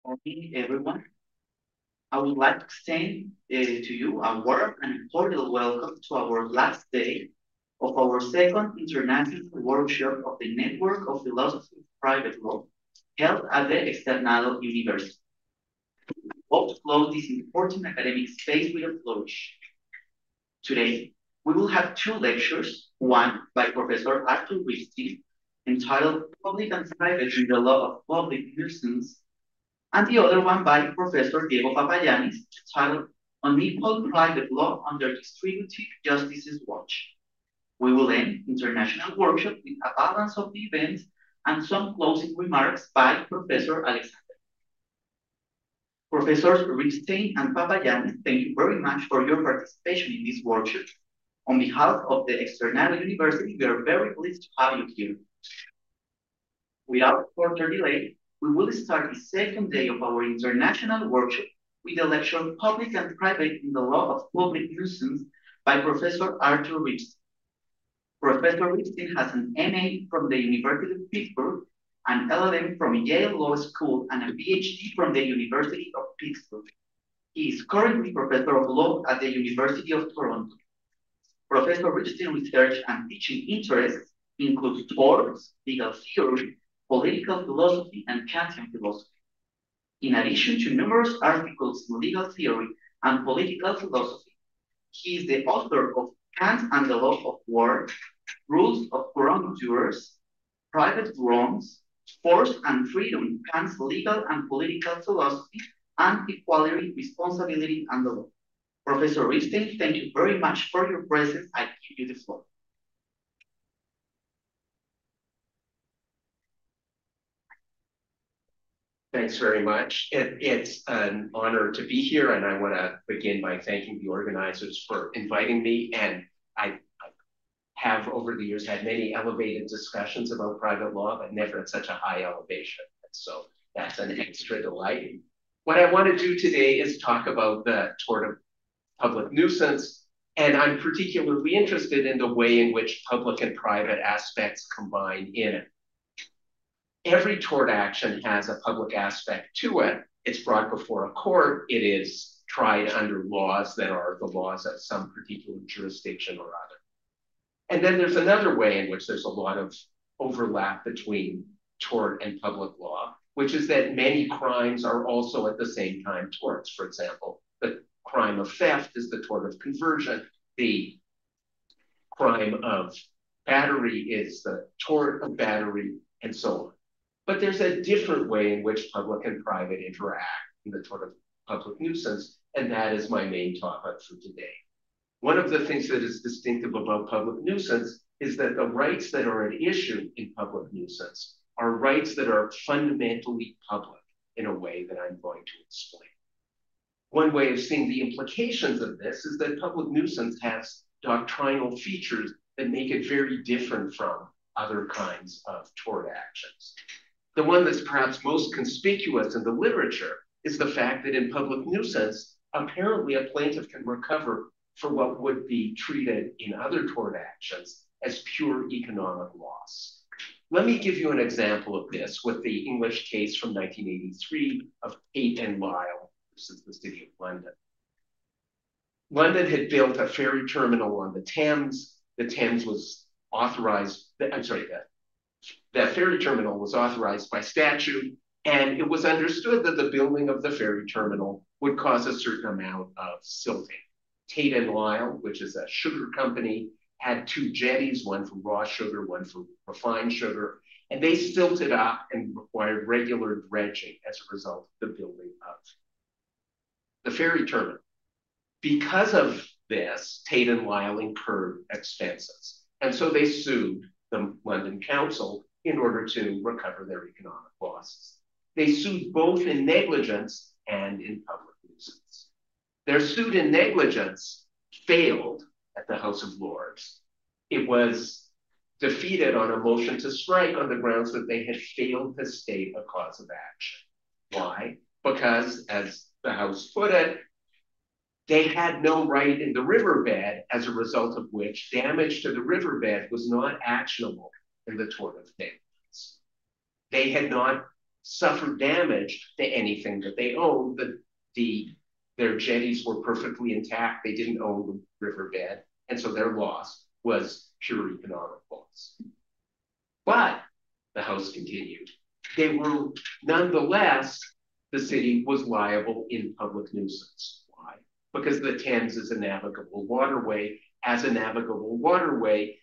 Morning, everyone. I would like to extend to you a warm and cordial welcome to our last day of our second international workshop of the Network of Philosophy of Private Law held at the Externado University. Hope to close this important academic space with a flourish. Today, we will have two lectures, one by Professor Arthur Rifty, entitled Public and Private in the Law of Public Nuisance, and the other one by Professor Diego Papayanis, titled Unequal Private Law Under Distributive Justice's Watch. We will end international workshop with a balance of the events and some closing remarks by Professor Alexander. Professors Ripstein and Papayanis, thank you very much for your participation in this workshop. On behalf of the Externado University, we are very pleased to have you here. Without further delay, we will start the second day of our international workshop with the lecture Public and Private in the Law of Public Nuisance by Professor Arthur Ripstein. Professor Ripstein has an MA from the University of Pittsburgh, an LLM from Yale Law School, and a PhD from the University of Pittsburgh. He is currently Professor of Law at the University of Toronto. Professor Ripstein's research and teaching interests include torts, legal theory, political philosophy, and Kantian philosophy. In addition to numerous articles in legal theory and political philosophy, he is the author of Kant and the Law of War, Rules of Wrongdoers, Private Wrongs, Force and Freedom, Kant's Legal and Political Philosophy, and Equality, Responsibility, and the Law. Professor Ripstein, thank you very much for your presence. I give you the floor. Thanks very much. It's an honor to be here, and I want to begin by thanking the organizers for inviting me. And I have, over the years, had many elevated discussions about private law, but never at such a high elevation. So that's an extra delight. What I want to do today is talk about the tort of public nuisance, and I'm particularly interested in the way in which public and private aspects combine in it. Every tort action has a public aspect to it. It's brought before a court. It is tried under laws that are the laws of some particular jurisdiction or other. And then there's another way in which there's a lot of overlap between tort and public law, which is that many crimes are also at the same time torts. For example, the crime of theft is the tort of conversion. The crime of battery is the tort of battery, and so on. But there's a different way in which public and private interact in the tort of public nuisance, and that is my main topic for today. One of the things that is distinctive about public nuisance is that the rights that are at issue in public nuisance are rights that are fundamentally public in a way that I'm going to explain. One way of seeing the implications of this is that public nuisance has doctrinal features that make it very different from other kinds of tort actions. The one that's perhaps most conspicuous in the literature is the fact that in public nuisance, apparently a plaintiff can recover for what would be treated in other tort actions as pure economic loss. Let me give you an example of this with the English case from 1983 of Tate and Lyle versus the City of London. London had built a ferry terminal on the Thames. The Thames was authorized, that ferry terminal was authorized by statute, and it was understood that the building of the ferry terminal would cause a certain amount of silting. Tate and Lyle, which is a sugar company, had two jetties, one for raw sugar, one for refined sugar, and they silted up and required regular dredging as a result of the building of the ferry terminal. Because of this, Tate and Lyle incurred expenses, and so they sued the London Council in order to recover their economic losses. They sued both in negligence and in public nuisance. Their suit in negligence failed at the House of Lords. It was defeated on a motion to strike on the grounds that they had failed to state a cause of action. Why? Because, as the House put it, they had no right in the riverbed, as a result of which damage to the riverbed was not actionable in the tort of negligence. They had not suffer damage to anything that they owned. Their jetties were perfectly intact. They didn't own the riverbed. And so their loss was pure economic loss. But the House continued. They were nonetheless, the city was liable in public nuisance. Why? Because the Thames is a navigable waterway. As a navigable waterway,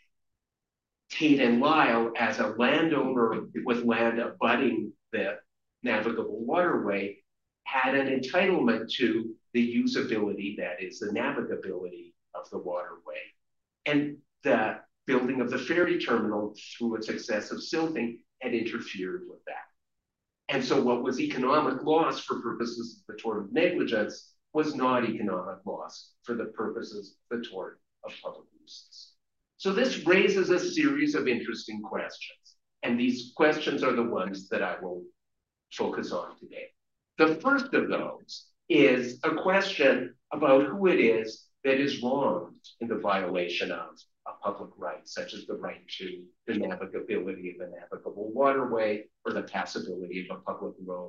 Tate and Lyle, as a landowner with land abutting the navigable waterway, had an entitlement to the usability, that is, the navigability of the waterway. And the building of the ferry terminal through its excessive silting had interfered with that. And so what was economic loss for purposes of the tort of negligence was not economic loss for the purposes of the tort of public nuisance. So this raises a series of interesting questions. And these questions are the ones that I will focus on today. The first of those is a question about who it is that is wronged in the violation of a public right, such as the right to the navigability of a navigable waterway or the passability of a public road,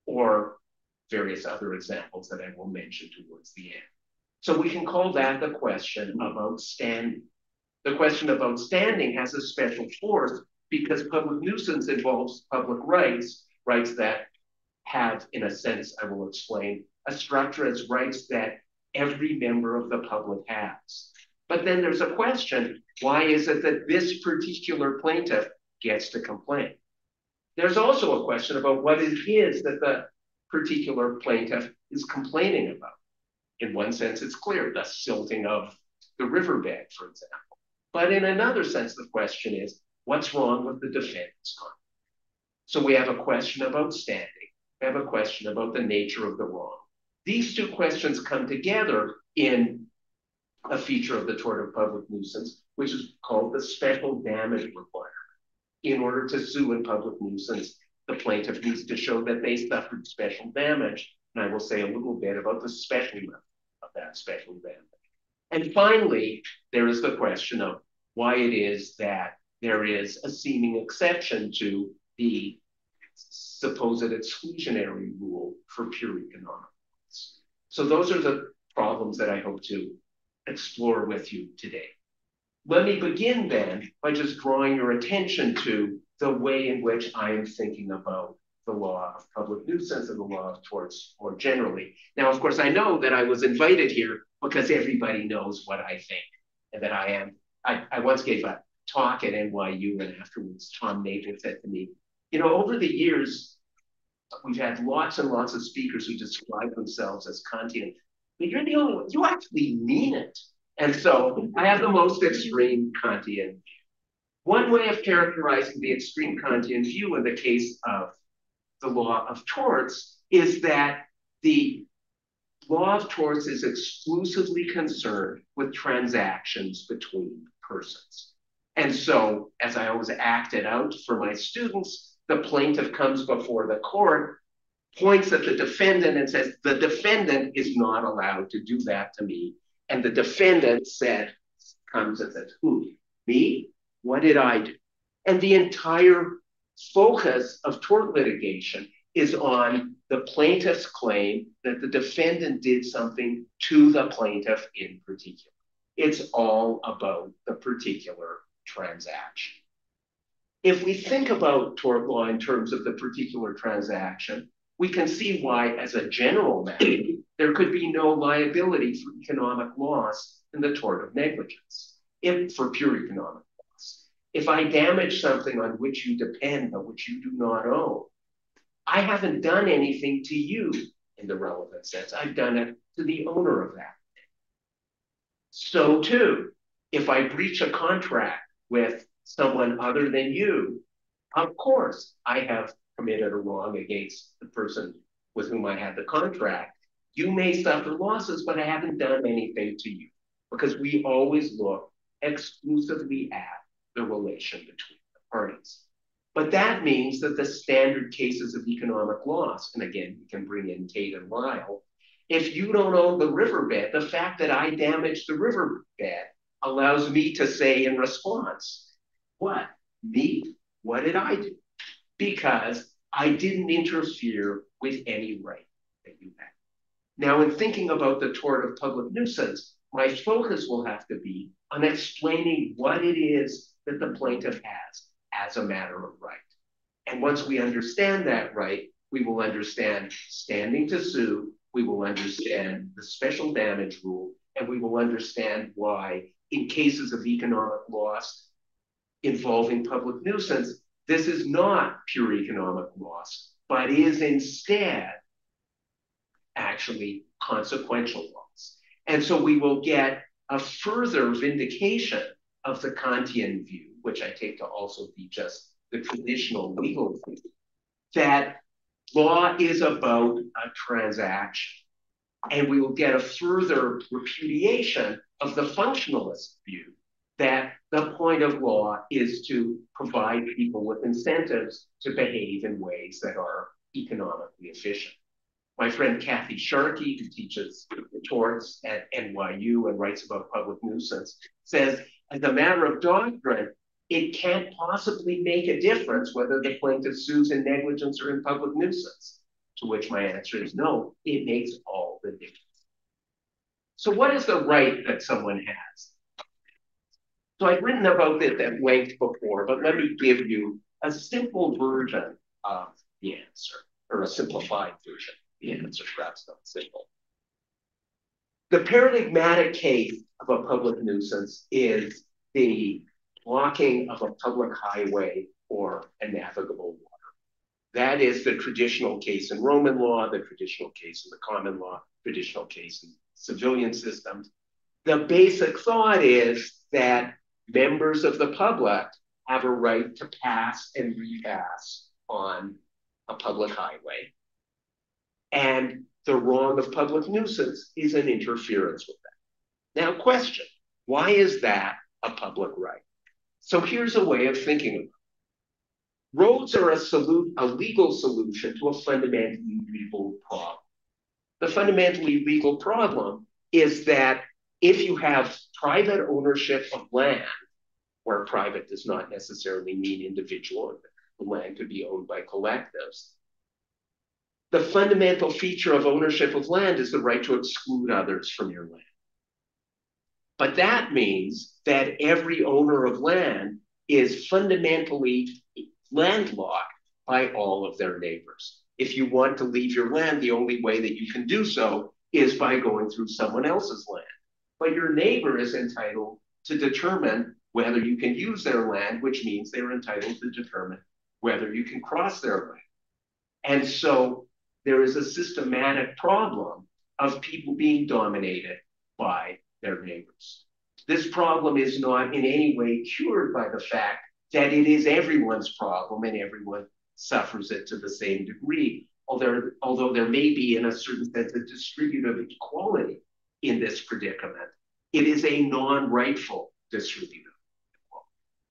or various other examples that I will mention towards the end. So we can call that the question of outstanding. The question of outstanding has a special force because public nuisance involves public rights, rights that have, in a sense, I will explain, a structure as rights that every member of the public has. But then there's a question, why is it that this particular plaintiff gets to complain? There's also a question about what it is that the particular plaintiff is complaining about. In one sense, it's clear, the silting of the riverbed, for example. But in another sense, the question is, what's wrong with the defendant's conduct? So we have a question about standing. We have a question about the nature of the wrong. These two questions come together in a feature of the tort of public nuisance, which is called the special damage requirement. In order to sue in public nuisance, the plaintiff needs to show that they suffered special damage. And I will say a little bit about the specialness of that special damage. And finally, there is the question of why it is that there is a seeming exception to the supposed exclusionary rule for pure economic loss. So those are the problems that I hope to explore with you today. Let me begin then by just drawing your attention to the way in which I am thinking about the law of public nuisance and the law of torts more generally. Now, of course, I know that I was invited here because everybody knows what I think and that I am. I once gave a talk at NYU, and afterwards Tom Nagle said to me, you know, over the years, we've had lots and lots of speakers who describe themselves as Kantian, but you're the only one, you actually mean it. And so I have the most extreme Kantian view. One way of characterizing the extreme Kantian view in the case of the law of torts is that the law of torts is exclusively concerned with transactions between persons. And so, as I always act it out for my students, the plaintiff comes before the court, points at the defendant and says, the defendant is not allowed to do that to me. And the defendant comes and says, who? Me? What did I do? And the entire focus of tort litigation is on the plaintiff's claim that the defendant did something to the plaintiff in particular. It's all about the particular transaction. If we think about tort law in terms of the particular transaction, we can see why, as a general matter, there could be no liability for economic loss in the tort of negligence, for pure economic loss. If I damage something on which you depend, but which you do not own, I haven't done anything to you in the relevant sense. I've done it to the owner of that thing. So too, if I breach a contract with someone other than you, of course, I have committed a wrong against the person with whom I had the contract. You may suffer losses, but I haven't done anything to you, because we always look exclusively at the relation between the parties. But that means that the standard cases of economic loss, and again, you can bring in Tate and Lyle, if you don't own the riverbed, the fact that I damaged the riverbed allows me to say in response, what? Me? What did I do? Because I didn't interfere with any right that you had. Now, in thinking about the tort of public nuisance, my focus will have to be on explaining what it is that the plaintiff has as a matter of right. And once we understand that right, we will understand standing to sue, we will understand the special damage rule, and we will understand why, in cases of economic loss involving public nuisance, this is not pure economic loss, but is instead actually consequential loss. And so we will get a further vindication of the Kantian view, which I take to also be just the traditional legal view, that law is about a transaction. And we will get a further repudiation of the functionalist view that the point of law is to provide people with incentives to behave in ways that are economically efficient. My friend Kathy Sharkey, who teaches torts at NYU and writes about public nuisance, says, as a matter of doctrine, it can't possibly make a difference whether the plaintiff sues in negligence or in public nuisance. To which my answer is no, it makes all the difference. So what is the right that someone has? So I've written about this at length before, but let me give you a simple version of the answer, or a simplified version. The answer, perhaps not simple. The paradigmatic case of a public nuisance is the blocking of a public highway or a navigable water. That is the traditional case in Roman law, the traditional case in the common law, traditional case in civilian systems. The basic thought is that members of the public have a right to pass and repass on a public highway. And the wrong of public nuisance is an interference with that. Now, question, why is that a public right? So here's a way of thinking about it. Roads are a legal solution to a fundamentally legal problem. The fundamentally legal problem is that if you have private ownership of land, where private does not necessarily mean individual, the land could be owned by collectives, the fundamental feature of ownership of land is the right to exclude others from your land. But that means that every owner of land is fundamentally landlocked by all of their neighbors. If you want to leave your land, the only way that you can do so is by going through someone else's land. But your neighbor is entitled to determine whether you can use their land, which means they're entitled to determine whether you can cross their land. And so there is a systematic problem of people being dominated by their neighbors. This problem is not in any way cured by the fact that it is everyone's problem and everyone suffers it to the same degree, although there may be, in a certain sense, a distributive equality in this predicament. It is a non-rightful distributive equality.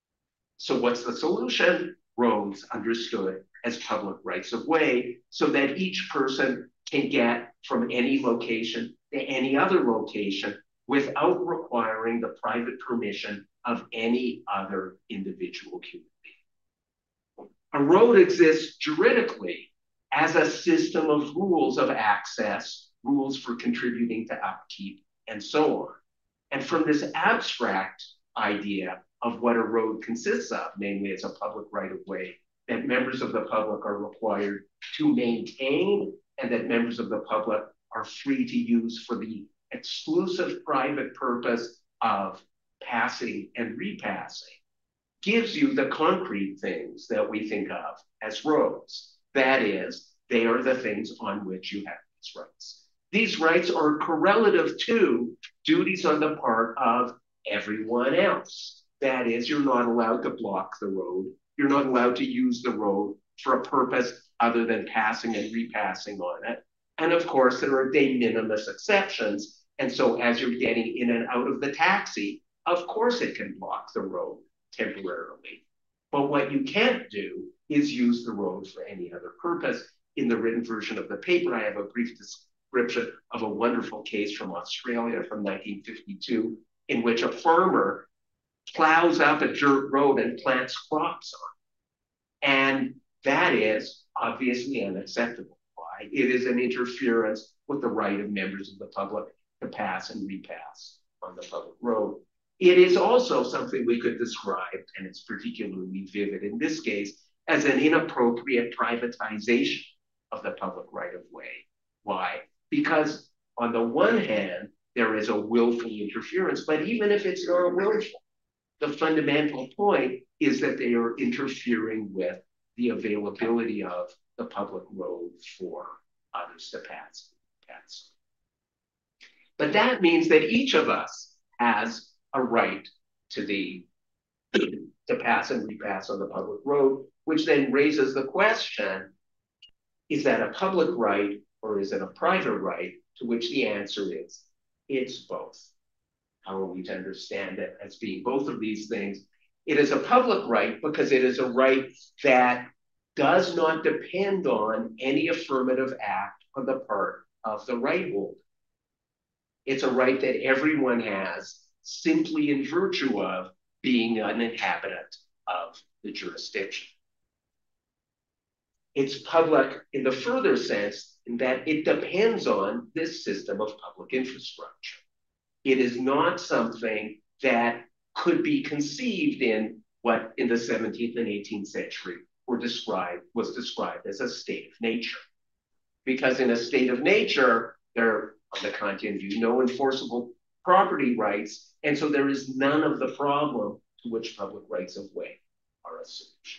So what's the solution? Roads understood as public rights of way so that each person can get from any location to any other location without requiring the private permission of any other individual human being. A road exists juridically as a system of rules of access, rules for contributing to upkeep, and so on. And from this abstract idea of what a road consists of, namely it's a public right of way that members of the public are required to maintain and that members of the public are free to use for the exclusive private purpose of passing and repassing, gives you the concrete things that we think of as roads. That is, they are the things on which you have these rights. These rights are correlative to duties on the part of everyone else. That is, you're not allowed to block the road. You're not allowed to use the road for a purpose other than passing and repassing on it. And of course, there are de minimis exceptions. And so as you're getting in and out of the taxi, of course it can block the road temporarily. But what you can't do is use the road for any other purpose. In the written version of the paper, I have a brief description of a wonderful case from Australia from 1952, in which a farmer plows up a dirt road and plants crops on. And that is obviously unacceptable. Why? It is an interference with the right of members of the public to pass and repass on the public road. It is also something we could describe, and it's particularly vivid in this case, as an inappropriate privatization of the public right of way. Why? Because on the one hand, there is a willful interference, but even if it's not willful, the fundamental point is that they are interfering with the availability of the public road for others to pass. But that means that each of us has a right to pass and repass on the public road, which then raises the question, is that a public right or is it a private right? To which the answer is, it's both. How are we to understand it as being both of these things? It is a public right because it is a right that does not depend on any affirmative act on the part of the right holder. It's a right that everyone has simply in virtue of being an inhabitant of the jurisdiction. It's public in the further sense in that it depends on this system of public infrastructure. It is not something that could be conceived in what in the 17th and 18th century was described as a state of nature. Because in a state of nature, there, on the Kantian view, no enforceable property rights, and so there is none of the problem to which public rights of way are a solution.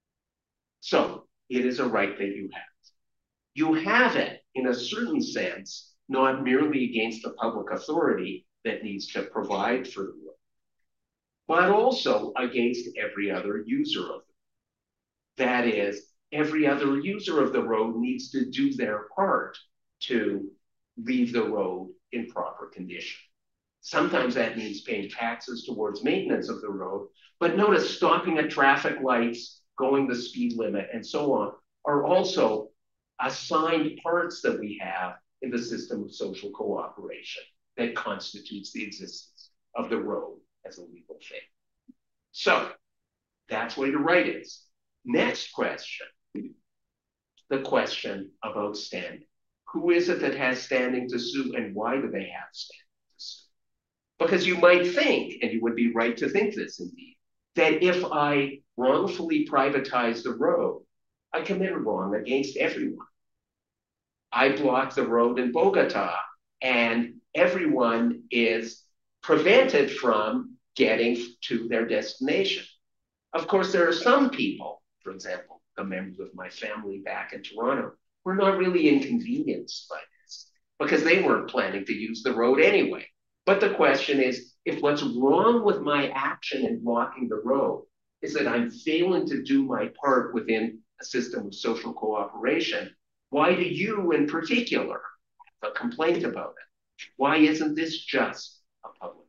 So it is a right that you have. You have it in a certain sense, not merely against the public authority that needs to provide for the road, but also against every other user of the road. That is, every other user of the road needs to do their part to leave the road in proper condition. Sometimes that means paying taxes towards maintenance of the road, but notice stopping at traffic lights, going the speed limit, and so on, are also assigned parts that we have in the system of social cooperation that constitutes the existence of the road as a legal thing. So that's what your right is. Next question, the question about standing. Who is it that has standing to sue and why do they have standing to sue? Because you might think, and you would be right to think this indeed, that if I wrongfully privatize the road, I committed wrong against everyone. I block the road in Bogota and everyone is prevented from getting to their destination. Of course, there are some people, for example, the members of my family back in Toronto, who are not really inconvenienced by this because they weren't planning to use the road anyway. But the question is, if what's wrong with my action in blocking the road is that I'm failing to do my part within a system of social cooperation, why do you in particular have a complaint about it? Why isn't this just a public?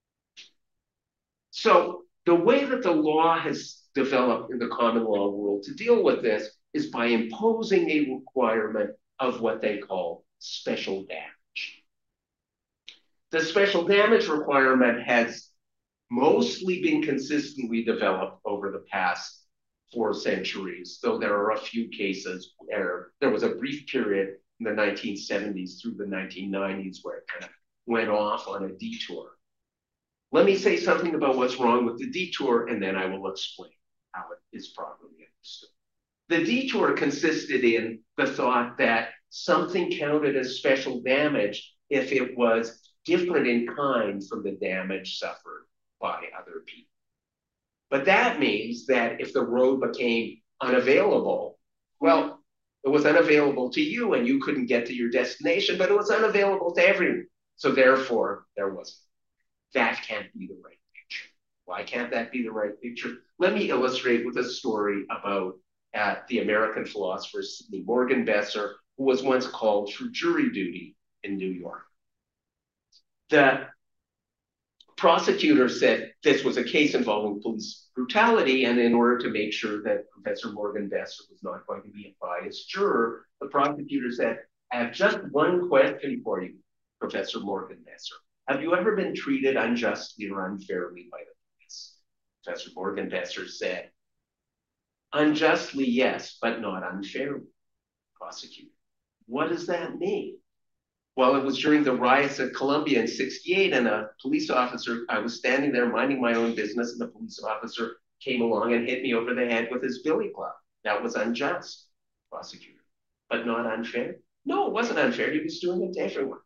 So the way that the law has developed in the common law world to deal with this is by imposing a requirement of what they call special damage. The special damage requirement has mostly been consistently developed over the past 4 centuries, though there are a few cases where there was a brief period in the 1970s through the 1990s where it kind of went off on a detour. Let me say something about what's wrong with the detour, and then I will explain how it is properly understood. The detour consisted in the thought that something counted as special damage if it was different in kind from the damage suffered by other people. But that means that if the road became unavailable, well, it was unavailable to you and you couldn't get to your destination, but it was unavailable to everyone. So therefore, there wasn't. That can't be the right picture. Why can't that be the right picture? Let me illustrate with a story about the American philosopher Sidney Morgenbesser, who was once called for jury duty in New York. The prosecutor said this was a case involving police brutality, and in order to make sure that Professor Morgenbesser was not going to be a biased juror, the prosecutor said, I have just one question for you, Professor Morgenbesser. Have you ever been treated unjustly or unfairly by the police? Professor Morgenbesser said, Unjustly, yes, but not unfairly, prosecutor. What does that mean? Well, it was during the riots at Columbia in '68, and a police officer, I was standing there minding my own business, and the police officer came along and hit me over the head with his billy club. That was unjust, prosecutor, but not unfair. No, it wasn't unfair. He was doing it to everyone.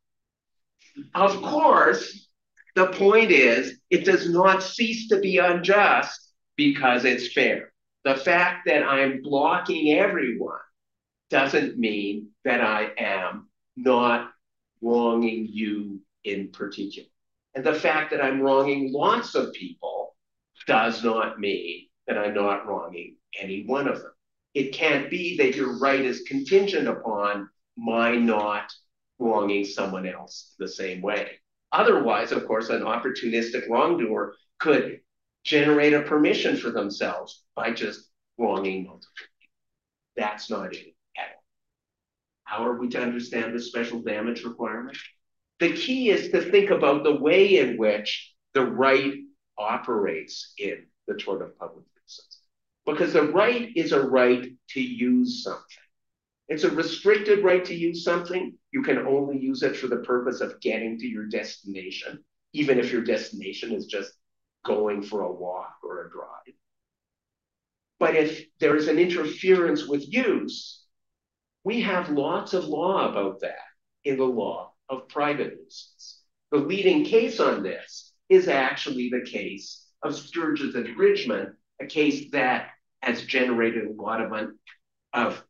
Of course, the point is, it does not cease to be unjust because it's fair. The fact that I'm blocking everyone doesn't mean that I am not wronging you in particular. And the fact that I'm wronging lots of people does not mean that I'm not wronging any one of them. It can't be that your right is contingent upon my not wronging someone else the same way. Otherwise, of course, an opportunistic wrongdoer could generate a permission for themselves by just wronging multiple people. That's not it at all. How are we to understand the special damage requirement? The key is to think about the way in which the right operates in the tort of public nuisance. Because the right is a right to use something. It's a restricted right to use something. You can only use it for the purpose of getting to your destination, even if your destination is just going for a walk or a drive. But if there is an interference with use, we have lots of law about that in the law of private nuisance. The leading case on this is actually the case of Sturgis and Bridgman, a case that has generated a lot of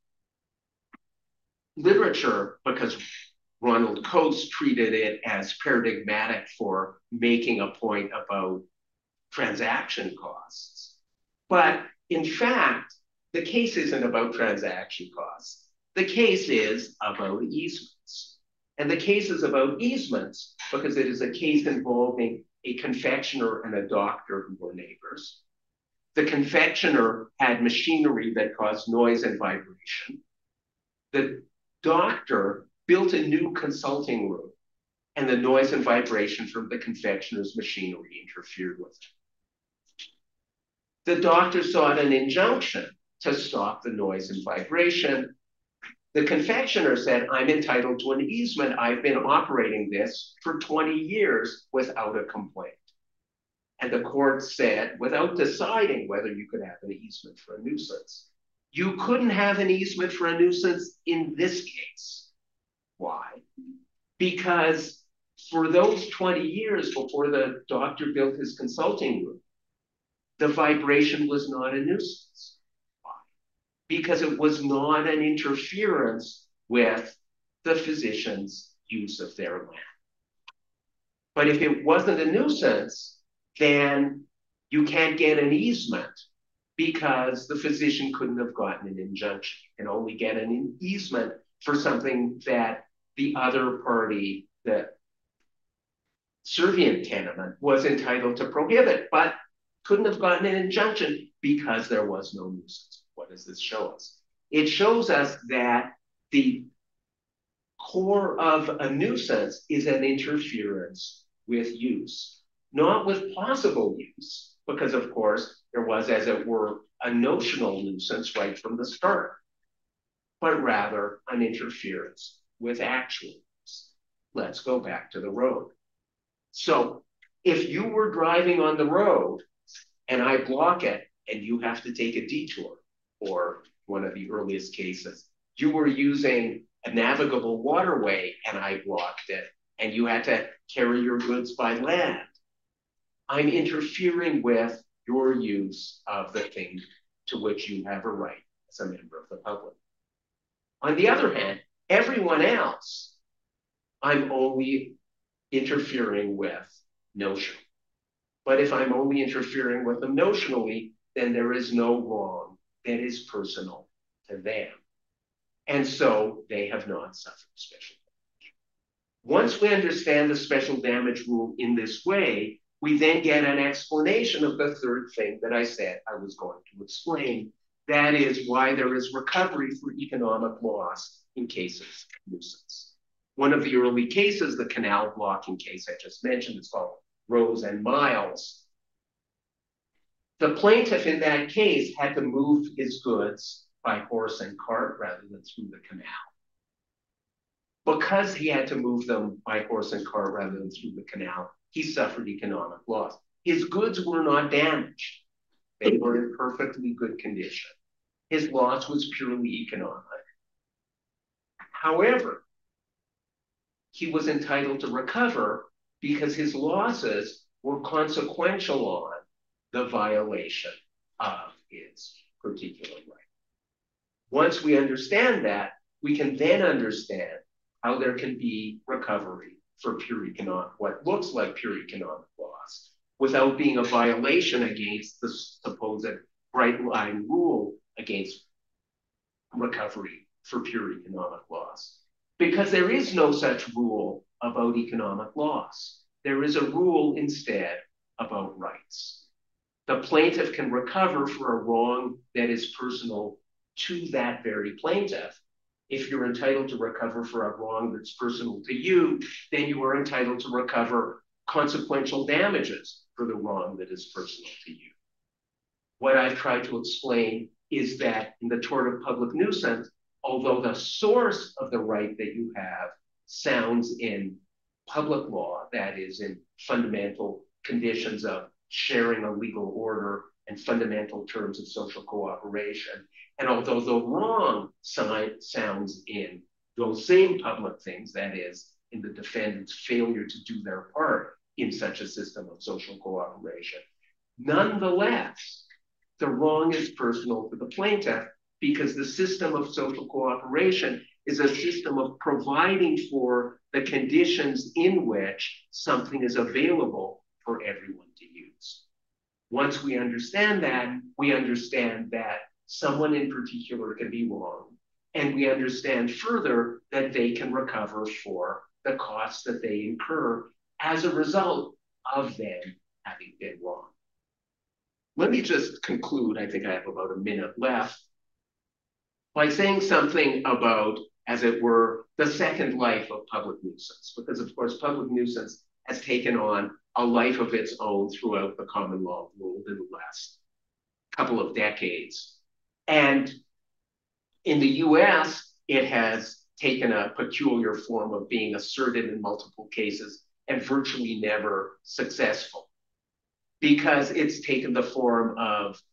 literature because Ronald Coase treated it as paradigmatic for making a point about transaction costs. But in fact, the case isn't about transaction costs. The case is about easements. And the case is about easements because it is a case involving a confectioner and a doctor who were neighbors. The confectioner had machinery that caused noise and vibration. The doctor built a new consulting room, and the noise and vibration from the confectioner's machinery interfered with it. The doctor sought an injunction to stop the noise and vibration. The confectioner said, I'm entitled to an easement. I've been operating this for 20 years without a complaint. And the court said, without deciding whether you could have an easement for a nuisance, you couldn't have an easement for a nuisance in this case. Why? Because for those 20 years before the doctor built his consulting room, the vibration was not a nuisance. Why? Because it was not an interference with the physician's use of their land. But if it wasn't a nuisance, then you can't get an easement because the physician couldn't have gotten an injunction. You can only get an easement for something that the other party, the servient tenement, was entitled to prohibit, but couldn't have gotten an injunction because there was no nuisance. What does this show us? It shows us that the core of a nuisance is an interference with use, not with possible use, because of course there was, as it were, a notional nuisance right from the start, but rather an interference with actual use. Let's go back to the road. So if you were driving on the road and I block it and you have to take a detour, or one of the earliest cases, you were using a navigable waterway and I blocked it and you had to carry your goods by land, I'm interfering with your use of the thing to which you have a right as a member of the public. On the other hand, everyone else, I'm only interfering with notionally. But if I'm only interfering with them notionally, then there is no wrong that is personal to them. And so they have not suffered special damage. Once we understand the special damage rule in this way, we then get an explanation of the third thing that I said I was going to explain. That is why there is recovery for economic loss in cases of nuisance. One of the early cases, the canal blocking case I just mentioned, is called Rose and Miles. The plaintiff in that case had to move his goods by horse and cart rather than through the canal. Because he had to move them by horse and cart rather than through the canal, he suffered economic loss. His goods were not damaged. They were in perfectly good condition. His loss was purely economic. However, he was entitled to recover because his losses were consequential on the violation of his particular right. Once we understand that, we can then understand how there can be recovery for pure economic, what looks like pure economic loss, without being a violation against the supposed bright line rule against recovery for pure economic loss. Because there is no such rule about economic loss. There is a rule instead about rights. The plaintiff can recover for a wrong that is personal to that very plaintiff. If you're entitled to recover for a wrong that's personal to you, then you are entitled to recover consequential damages for the wrong that is personal to you. What I've tried to explain is that in the tort of public nuisance, although the source of the right that you have sounds in public law, that is in fundamental conditions of sharing a legal order and fundamental terms of social cooperation, and although the wrong sounds in those same public things, that is in the defendant's failure to do their part in such a system of social cooperation, nonetheless, the wrong is personal to the plaintiff because the system of social cooperation is a system of providing for the conditions in which something is available for everyone to use. Once we understand that someone in particular can be wrong, and we understand further that they can recover for the costs that they incur as a result of them having been wrong. Let me just conclude, I think I have about a minute left, by saying something about, as it were, the second life of public nuisance, because of course public nuisance has taken on a life of its own throughout the common law world in the last couple of decades. And in the US, it has taken a peculiar form of being asserted in multiple cases and virtually never successful, because it's taken the form of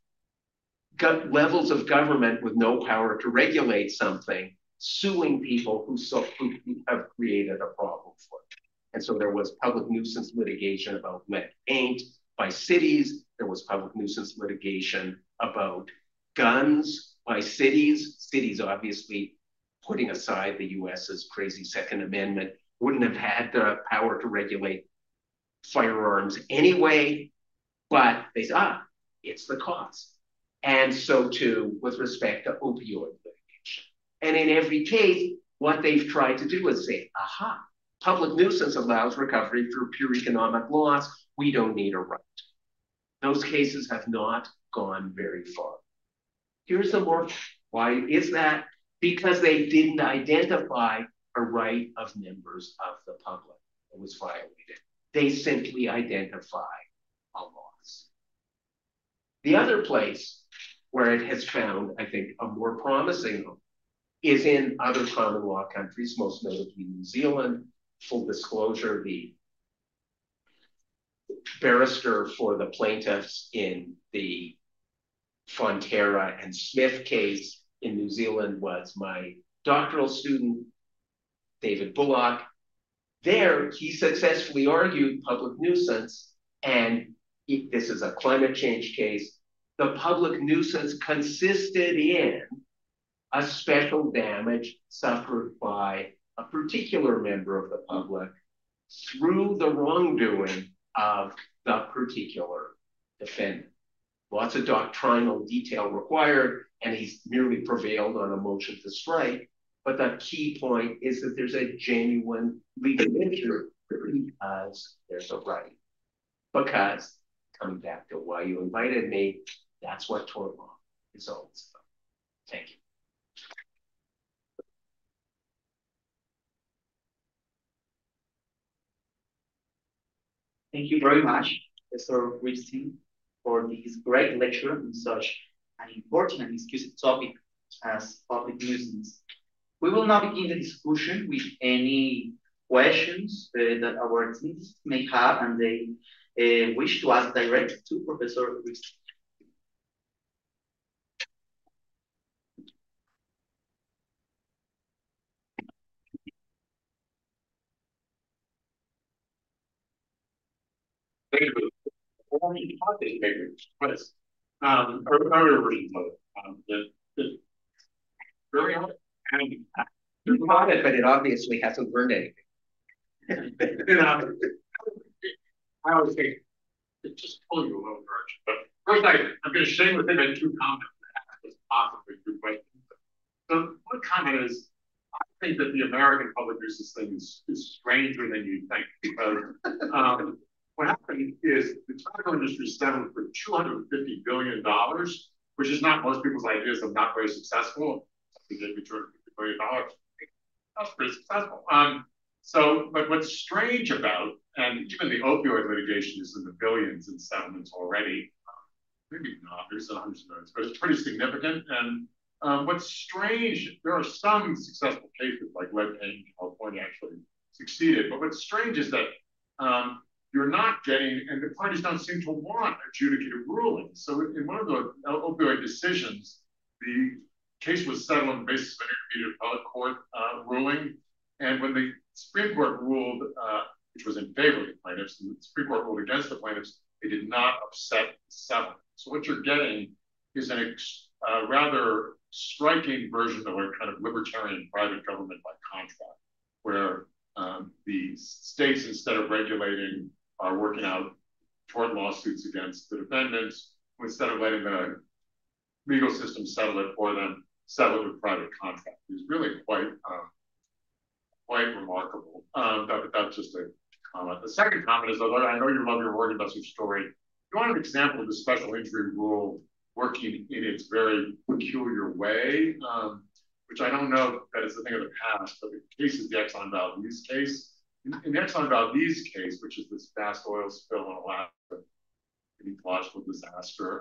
levels of government with no power to regulate something, suing people who have created a problem for it. And so there was public nuisance litigation about lead paint by cities. There was public nuisance litigation about guns by cities. Cities, obviously, putting aside the US's crazy Second Amendment, wouldn't have had the power to regulate firearms anyway, but they said, it's the cost. And so too with respect to opioid litigation. And in every case, what they've tried to do is say, public nuisance allows recovery through pure economic loss. We don't need a right. Those cases have not gone very far. Here's the more, why is that? Because they didn't identify a right of members of the public that was violated. They simply identify a loss. The other place where it has found, I think, a more promising home is in other common law countries, most notably New Zealand. Full disclosure, the barrister for the plaintiffs in the Fonterra and Smith case in New Zealand was my doctoral student, David Bullock. There, he successfully argued public nuisance, and this is a climate change case. The public nuisance consisted in a special damage suffered by a particular member of the public through the wrongdoing of the particular defendant. Lots of doctrinal detail required, and he's merely prevailed on a motion to strike. But the key point is that there's a genuine legal injury because there's a right. Because, coming back to why you invited me, that's what tort law is all about. Thank you. Thank you very much, Professor Richardson, for this great lecture on such an important and discussed topic as public nuisance. We will now begin the discussion with any questions that our attendees may have and they wish to ask directly to Professor Ruiz. Earlier versions of it. Very hard. And You caught it, but it obviously hasn't learned anything. I always think it just pull you a little direction. But first, I'm going to shamelessly make two comments that possibly two questions. So one comment is, I think that the American public nuisance thing is stranger than you think, because what happened is the tobacco industry settled for $250 billion, which is not most people's ideas of not very successful. They gave me $250 billion. That's pretty successful. But what's strange about, and even the opioid litigation is in the billions in settlements already, maybe not, there's hundreds of millions, but it's pretty significant. And what's strange, there are some successful cases like lead paint in California actually succeeded, but what's strange is that you're not getting, and the parties don't seem to want adjudicative rulings. So in one of the opioid decisions, the case was settled on the basis of an intermediate appellate court ruling. And when the Supreme Court ruled, which was in favor of the plaintiffs, and the Supreme Court ruled against the plaintiffs, it did not upset the settlement. So what you're getting is a rather striking version of a kind of libertarian private government by contract, where the states, instead of regulating, are working out tort lawsuits against the defendants, instead of letting the legal system settle it for them, settle it with private contract. It's really quite remarkable. But that's just a comment. The second comment is, although I know you love your Oregon Buster story, you want an example of the special injury rule working in its very peculiar way, which I don't know that it's a thing of the past, but the case is the Exxon Valdez case. In the Exxon Valdez case, which is this vast oil spill in Alaska, an ecological disaster,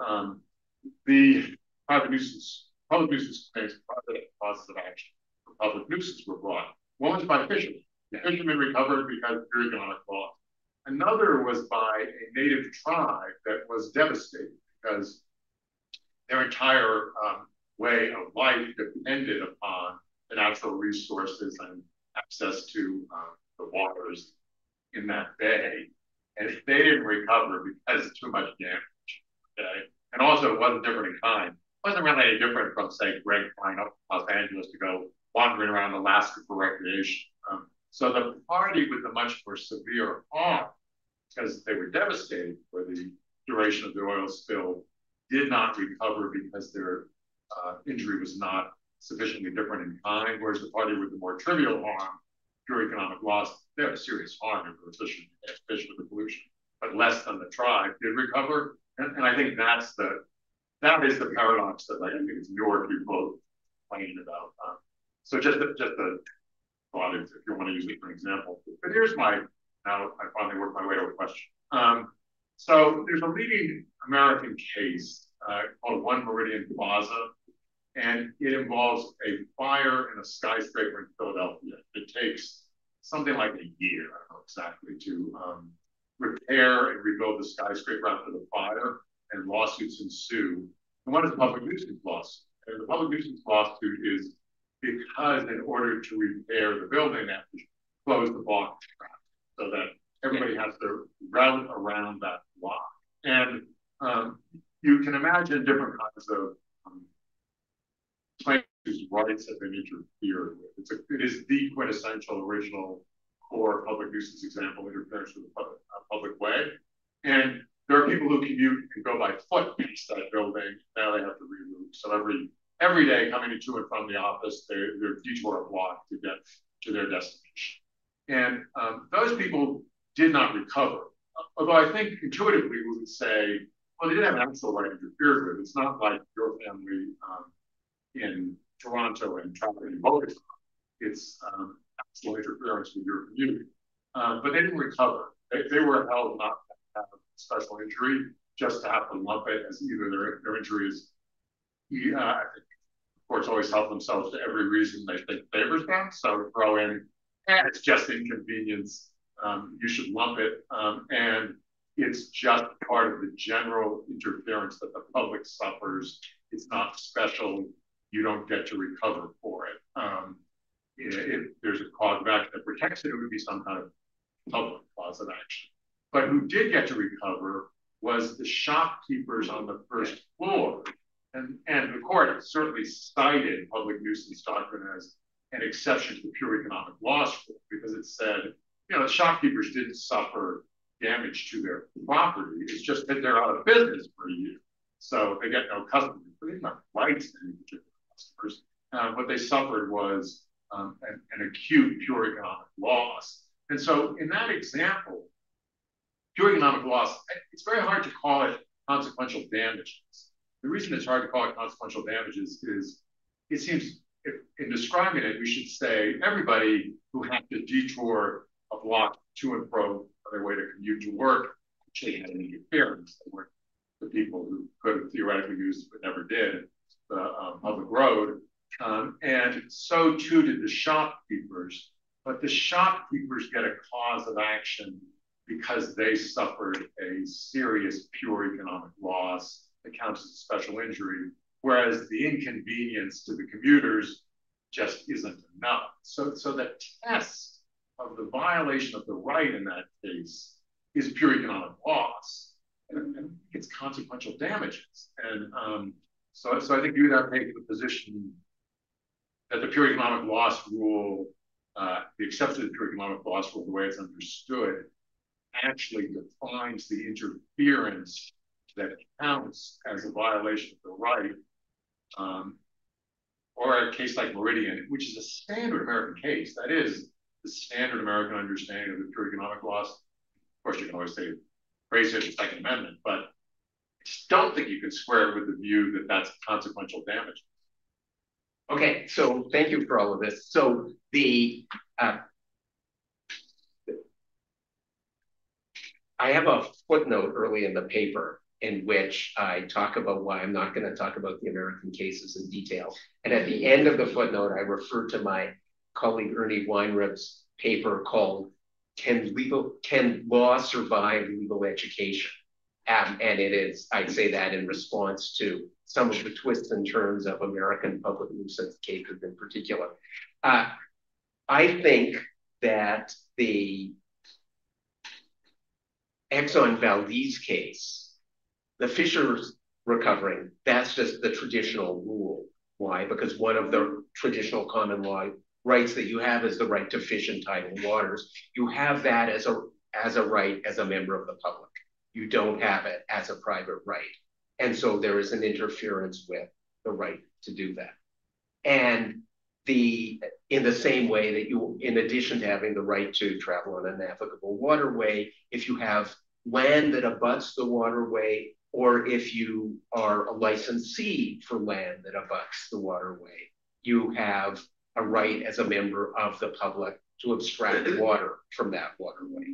the public nuisance claims, private causes of action for public nuisance were brought. One was by fishermen. The fishermen recovered because of economic loss. Another was by a native tribe that was devastated because their entire way of life depended upon the natural resources and access to the waters in that bay. And if they didn't recover because of too much damage, okay, and also it wasn't different in kind. It wasn't really any different from, say, Greg flying up to Los Angeles to go wandering around Alaska for recreation. So the party with the much more severe harm, because they were devastated for the duration of the oil spill, did not recover because their injury was not sufficiently different in kind, whereas the party with the more trivial harm, pure economic loss, they have serious harm if they're fish with the pollution, but less than the tribe did recover. And I think that is the paradox that I think it's newer people complaining about. So just the thought, if you want to use it for an example. But here's now I finally worked my way to a question. So there's a leading American case called One Meridian Plaza, and it involves a fire in a skyscraper in Philadelphia. It takes something like a year, I don't know exactly, to repair and rebuild the skyscraper after the fire, and lawsuits ensue. And one is a public nuisance lawsuit. And the public nuisance lawsuit is because in order to repair the building, they have to close the block so that everybody has to route around that block. And you can imagine different kinds of claims whose rights have been interfered with. It is the quintessential original core public nuisance example, interference with the public way. And there are people who commute and go by foot past that building. Now they have to reroute. So every day coming to and from the office, they're detour a block to get to their destination. And those people did not recover. Although I think intuitively we would say, well, they didn't have an actual right interfered with. It's not like your family in Toronto and traveling in Bogota. It's actual interference with your community. But they didn't recover. They were held not to have special injury. just to have to lump it as either their injury is, I think courts always help themselves to every reason they think favors them. So throw in, and it's just inconvenience. You should lump it. And it's just part of the general interference that the public suffers. It's not special. You don't get to recover for it. If there's a cause of action that protects it, it would be some kind of public cause of action. But who did get to recover was the shopkeepers on the first floor. And the court certainly cited public nuisance doctrine as an exception to the pure economic loss rule, because it said, the shopkeepers didn't suffer damage to their property. It's just that they're out of business for a year. So they get no customers, but they have no rights to any particular customers. What they suffered was an acute pure economic loss. And so in that example, pure economic loss, it's very hard to call it consequential damages. The reason it's hard to call it consequential damages is it seems, in describing it, we should say everybody who had to detour a block to and fro on their way to commute to work actually had an interference. They weren't the people who could have theoretically used but never did the public road. And so too did the shopkeepers. But the shopkeepers get a cause of action because they suffered a serious pure economic loss that counts as a special injury, whereas the inconvenience to the commuters just isn't enough. So the test of the violation of the right in that case is pure economic loss, and it's consequential damages. And so I think you would take the position that the pure economic loss rule, the exception to the pure economic loss rule, the way it's understood, actually defines the interference that counts as a violation of the right, or a case like Meridian, which is a standard American case. That is the standard American understanding of the pure economic loss. Of course, you can always say, praise it, the Second Amendment, but I just don't think you can square it with the view that that's consequential damage. Okay, so thank you for all of this. So I have a footnote early in the paper in which I talk about why I'm not going to talk about the American cases in detail. And at the end of the footnote, I refer to my colleague Ernie Weinrib's paper called Can Law Survive Legal Education? And it is, I say that in response to some of the twists and turns of American public nuisance cases in particular. I think that the Exxon Valdez case, the Fishers recovering, that's just the traditional rule. Why? Because one of the traditional common law rights that you have is the right to fish in tidal waters. You have that as a right as a member of the public. You don't have it as a private right. And so there is an interference with the right to do that. And in the same way that you, in addition to having the right to travel on a navigable waterway, if you have land that abuts the waterway, or if you are a licensee for land that abuts the waterway, you have a right as a member of the public to abstract water from that waterway.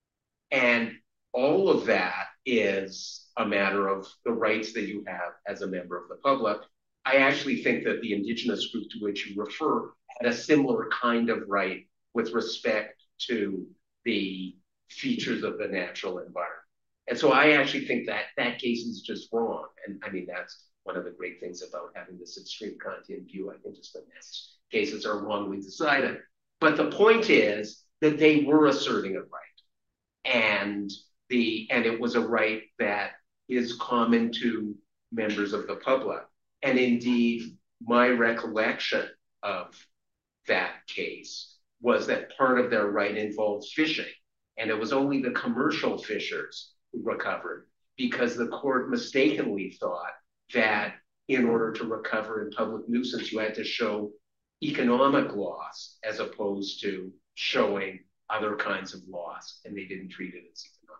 And all of that is a matter of the rights that you have as a member of the public. I actually think that the indigenous group to which you refer had a similar kind of right with respect to the features of the natural environment. And so I actually think that that case is just wrong. And I mean, that's one of the great things about having this extreme content view. I think just the next cases are wrongly decided. But the point is that they were asserting a right. And it was a right that is common to members of the public. And indeed, my recollection of that case was that part of their right involved fishing. And it was only the commercial fishers who recovered because the court mistakenly thought that in order to recover in public nuisance, you had to show economic loss as opposed to showing other kinds of loss, and they didn't treat it as economic.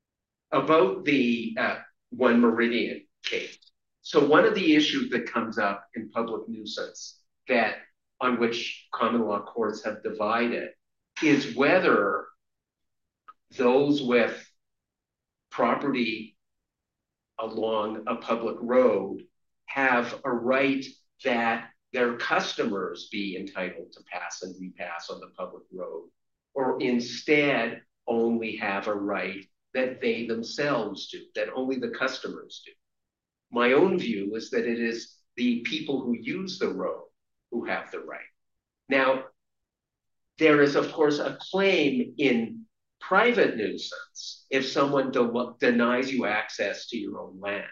About the One Meridian case. So one of the issues that comes up in public nuisance that on which common law courts have divided is whether those with property along a public road have a right that their customers be entitled to pass and repass on the public road, or instead only have a right that they themselves do, that only the customers do. My own view is that it is the people who use the road who have the right. Now, there is, of course, a claim in private nuisance if someone denies you access to your own land.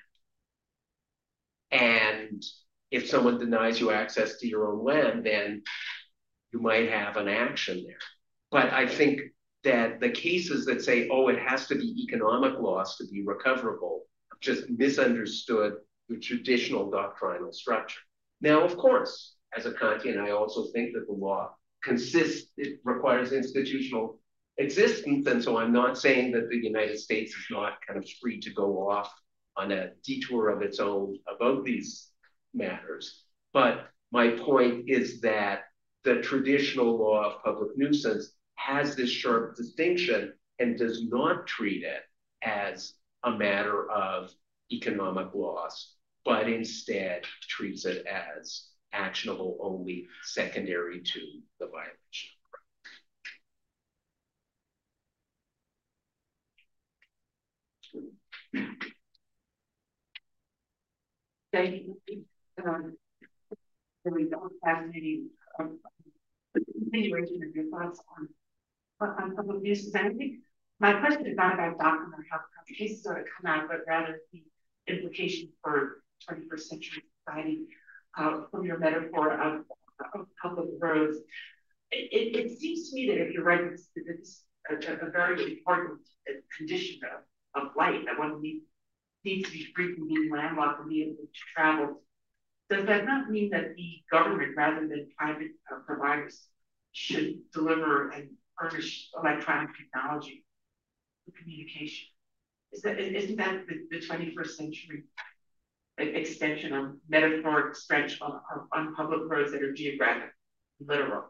And if someone denies you access to your own land, then you might have an action there. But I think that the cases that say, oh, it has to be economic loss to be recoverable, have just misunderstood the traditional doctrinal structure. Now, of course, as a Kantian, I also think that the law it requires institutional existence. And so I'm not saying that the United States is not kind of free to go off on a detour of its own about these matters. But my point is that the traditional law of public nuisance has this sharp distinction and does not treat it as a matter of economic loss, but instead treats it as actionable only secondary to the violation. Thank you. Really don't have any continuation of your thoughts on public nuisance. And I think my question is not about doctrine or how cases ought to come out, but rather the implication for 21st century society from your metaphor of public roads. It seems to me that if you're right, it's a very important condition of life that one needs to be free from being landlocked and be able to travel. Does that not mean that the government, rather than private providers, should deliver and furnish electronic technology for communication? Isn't that the 21st century extension of metaphoric stretch on public roads that are geographic, literal?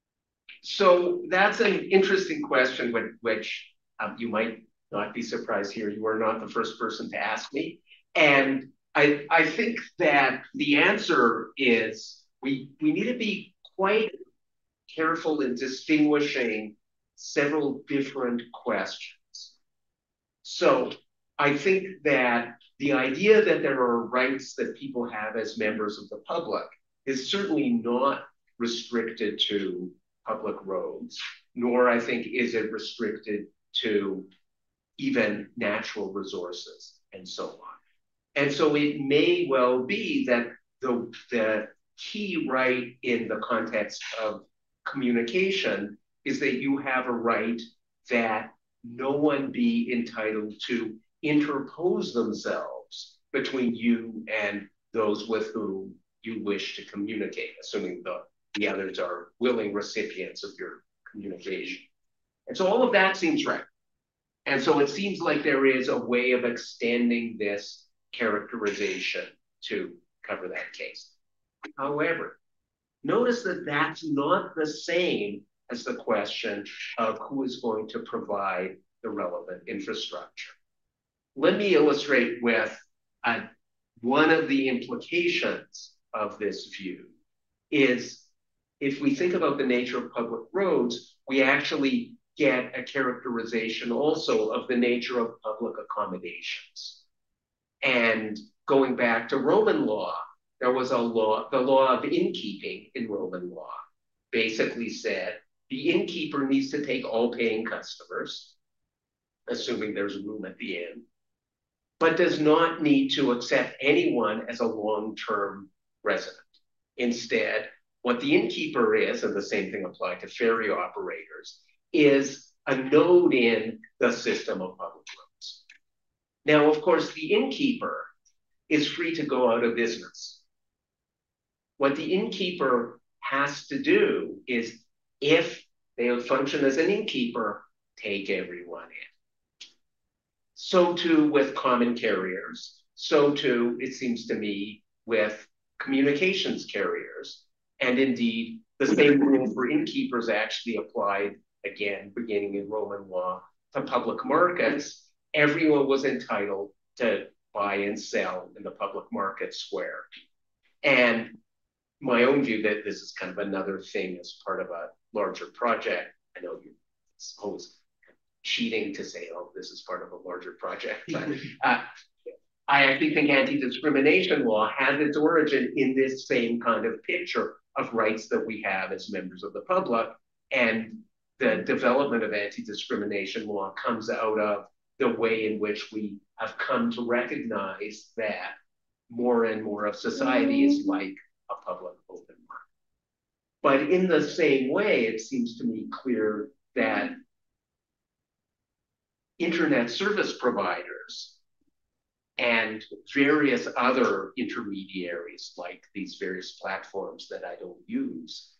So that's an interesting question, which you might not be surprised here. You are not the first person to ask me. And I think that the answer is we need to be quite careful in distinguishing several different questions. So I think that the idea that there are rights that people have as members of the public is certainly not restricted to public roads, nor I think is it restricted to even natural resources and so on. And so it may well be that the key right in the context of communication is that you have a right that no one be entitled to interpose themselves between you and those with whom you wish to communicate, assuming the others are willing recipients of your communication. And so all of that seems right. And so it seems like there is a way of extending this characterization to cover that case. However, notice that that's not the same as the question of who is going to provide the relevant infrastructure. Let me illustrate with one of the implications of this view is if we think about the nature of public roads, we actually get a characterization also of the nature of public accommodations. And going back to Roman law, there was a law, the law of innkeeping in Roman law, basically said the innkeeper needs to take all paying customers, assuming there's room at the inn, but does not need to accept anyone as a long-term resident. Instead, what the innkeeper is, and the same thing applied to ferry operators, is a node in the system of public roads. Now, of course, the innkeeper is free to go out of business. What the innkeeper has to do is, if they function as an innkeeper, take everyone in. So too with common carriers. So too, it seems to me, with communications carriers. And indeed, the same rule for innkeepers actually applied, again, beginning in Roman law, to public markets. Everyone was entitled to buy and sell in the public market square. And my own view that this is kind of another thing as part of a larger project. I know it's always cheating to say, oh, this is part of a larger project, but I actually think anti-discrimination law has its origin in this same kind of picture of rights that we have as members of the public. And the development of anti-discrimination law comes out of the way in which we have come to recognize that more and more of society is like a public open market. But in the same way, it seems to me clear that internet service providers and various other intermediaries, like these various platforms that I don't use,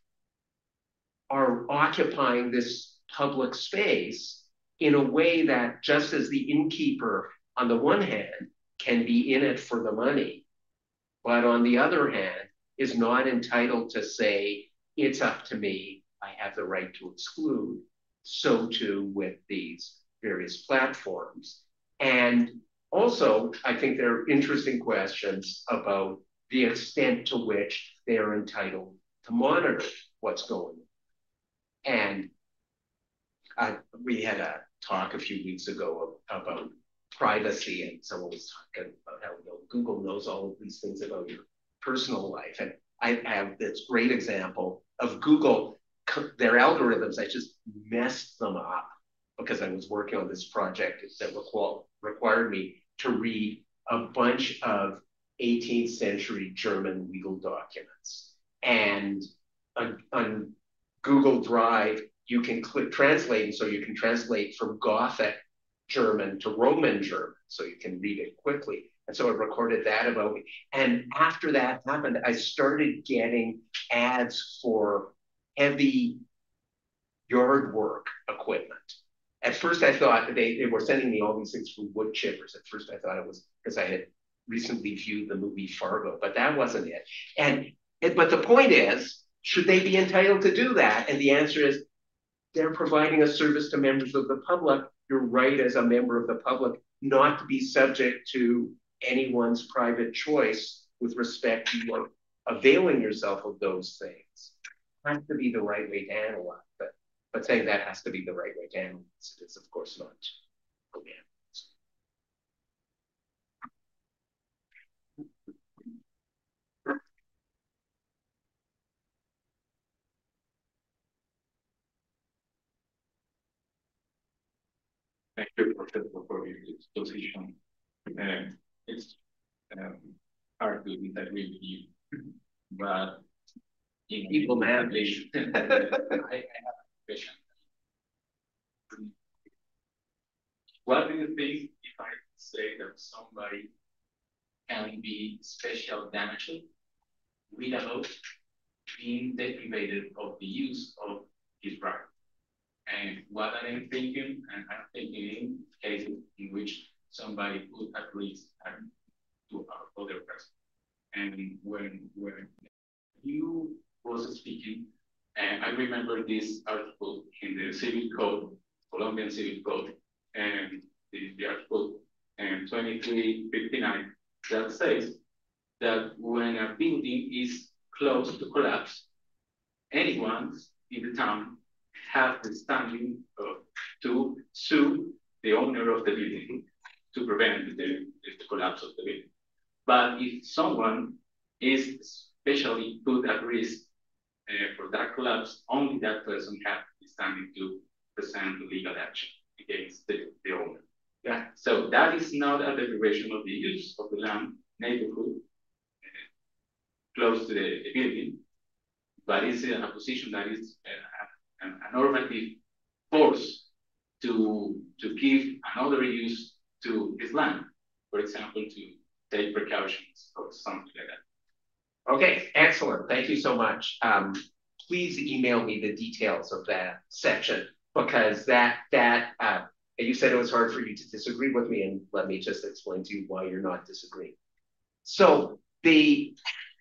are occupying this public space in a way that, just as the innkeeper, on the one hand, can be in it for the money, but on the other hand, is not entitled to say, it's up to me, I have the right to exclude, so too with these various platforms. And also, I think there are interesting questions about the extent to which they're entitled to monitor what's going on. And we had a talk a few weeks ago about privacy, and someone was talking about how Google knows all of these things about your personal life. And I have this great example of Google, their algorithms, I just messed them up because I was working on this project that required me to read a bunch of 18th century German legal documents. And on Google Drive, you can click translate, and so you can translate from Gothic German to Roman German, so you can read it quickly. And so it recorded that about me. And after that happened, I started getting ads for heavy yard work equipment. At first I thought they were sending me all these things from wood chippers. At first I thought it was because I had recently viewed the movie Fargo, but that wasn't it. But the point is, should they be entitled to do that? And the answer is, they're providing a service to members of the public. You're right as a member of the public not to be subject to anyone's private choice with respect to your availing yourself of those things. It has to be the right way to handle it. But saying that has to be the right way to handle it is, of course, not okay. Thank you, Professor, for your exposition. It's hard to disagree with you, but People man. I have a question. What do you think if I say that somebody can be special damaged without being deprivated of the use of his right? And what I'm thinking, and I'm thinking in cases in which somebody put at risk to other person. And when you was speaking, and I remember this article in the Civil Code, Colombian Civil Code, and the article 2359 that says that when a building is close to collapse, anyone in the town have the standing to sue the owner of the building to prevent the collapse of the building. But if someone is especially put at risk for that collapse, only that person has the standing to present legal action against the owner. Yeah. So that is not a deprivation of the use of the land, neighborhood, close to the building, but it's a position that is a normative force to give another use to his land, for example, to take precautions or something like that. Okay, excellent. Thank you so much. Please email me the details of that section, because you said it was hard for you to disagree with me, and let me just explain to you why you're not disagreeing. So there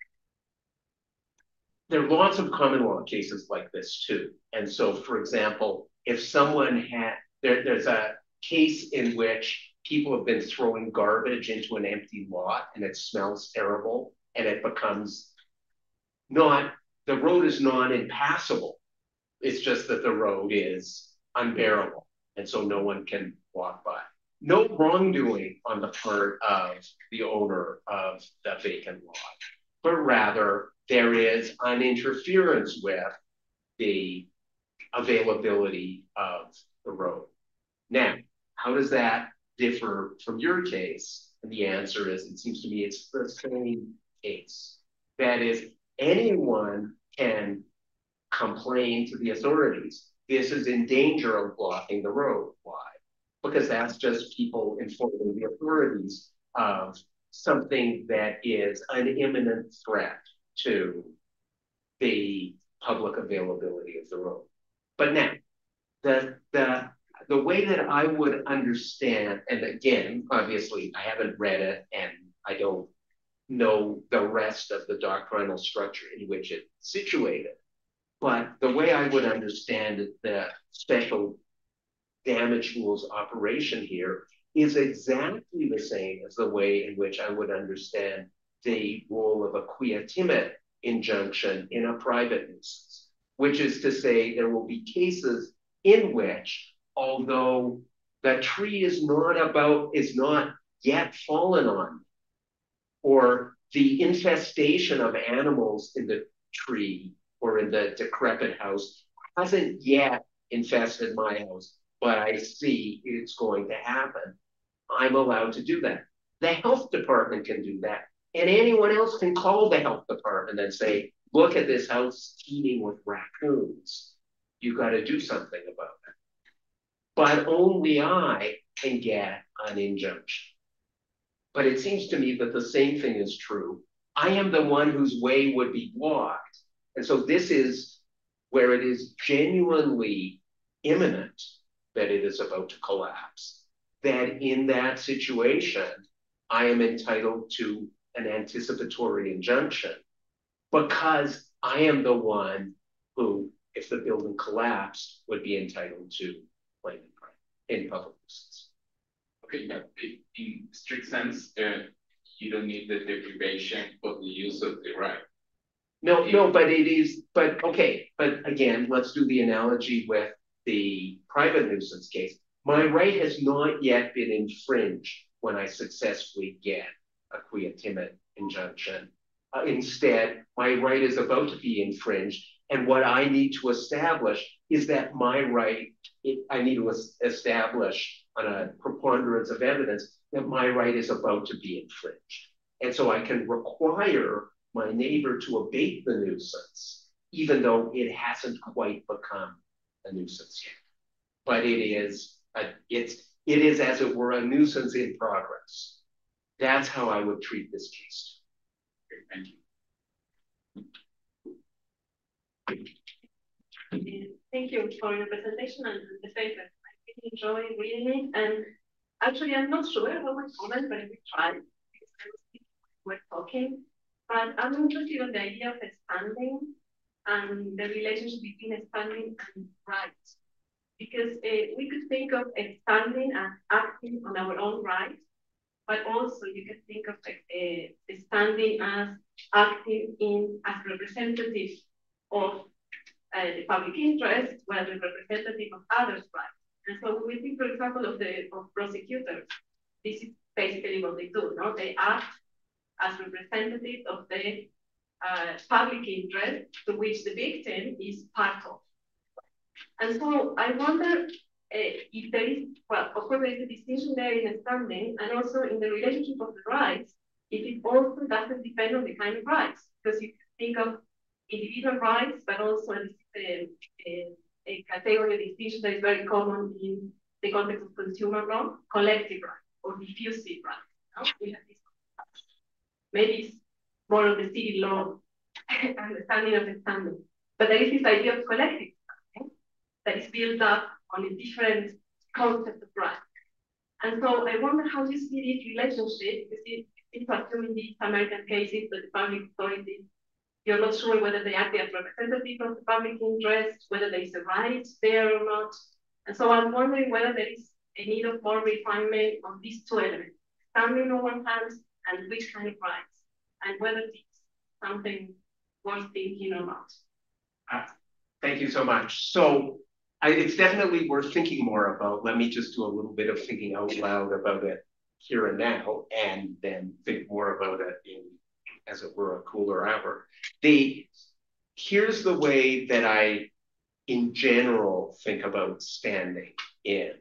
are lots of common law cases like this too. And so, for example, if someone there's a case in which people have been throwing garbage into an empty lot and it smells terrible and it becomes not, the road is not impassable. It's just that the road is unbearable. And so no one can walk by. No wrongdoing on the part of the owner of the vacant lot, but rather there is an interference with the availability of the road. Now, how does that differ from your case? And the answer is, it seems to me it's the same case. That is, anyone can complain to the authorities. This is in danger of blocking the road. Why? Because that's just people informing the authorities of something that is an imminent threat to the public availability of the road. But now, the way that I would understand, and again, obviously, I haven't read it and I don't know the rest of the doctrinal structure in which it's situated, but the way I would understand the special damage rules operation here is exactly the same as the way in which I would understand the role of a quia timid injunction in a private nuisance, which is to say there will be cases in which, although the tree is not yet fallen on, or the infestation of animals in the tree or in the decrepit house hasn't yet infested my house, but I see it's going to happen, I'm allowed to do that. The health department can do that. And anyone else can call the health department and say, look at this house teeming with raccoons. You got to do something about it. But only I can get an injunction. But it seems to me that the same thing is true. I am the one whose way would be blocked. And so this is where it is genuinely imminent that it is about to collapse. That in that situation, I am entitled to an anticipatory injunction because I am the one who, if the building collapsed, would be entitled to claim in public nuisance. Okay, yeah, in strict sense, you don't need the deprivation of the use of the right. No, but it is, but okay, but again, let's do the analogy with the private nuisance case. My right has not yet been infringed when I successfully get a quia timid injunction. Instead, my right is about to be infringed, and what I need to establish is that my right, I need to establish on a preponderance of evidence that my right is about to be infringed. And so I can require my neighbor to abate the nuisance, even though it hasn't quite become a nuisance yet. But it is as it were a nuisance in progress. That's how I would treat this case. Okay, thank you. Thank you for your presentation and the paper. I really enjoy reading it. And actually, I'm not sure how much comment, but I will try because I was thinking we're talking. But I'm interested in the idea of standing and the relationship between standing and rights. Because we could think of standing as acting on our own rights, but also you can think of standing as acting as representative of the public interest, while the representative of others' rights. And so when we think, for example, of prosecutors, this is basically what they do, no? They act as representatives of the public interest to which the victim is part of. And so I wonder if there is, well, of course, there is a distinction there in standing and also in the relationship of the rights, if it also doesn't depend on the kind of rights, because you think of individual rights, but also a category of distinction that is very common in the context of consumer law, collective rights or diffusive rights. No? We have this. Maybe it's more of the civil law understanding of the standing. But there is this idea of collective standing that is built up on a different concept of right. And so I wonder how you see this relationship, because it's assumed in these American cases that the public authorities, you're not sure whether they act as representative of the public interest, whether there is a right there or not. And so I'm wondering whether there is a need of more refinement on these two elements, standing on one hand and which kind of rights, and whether it's something worth thinking or not. Thank you so much. So it's definitely worth thinking more about. Let me just do a little bit of thinking out loud about it here and now, and then think more about it in, as it were, a cooler hour. Here's the way that I, in general, think about standing in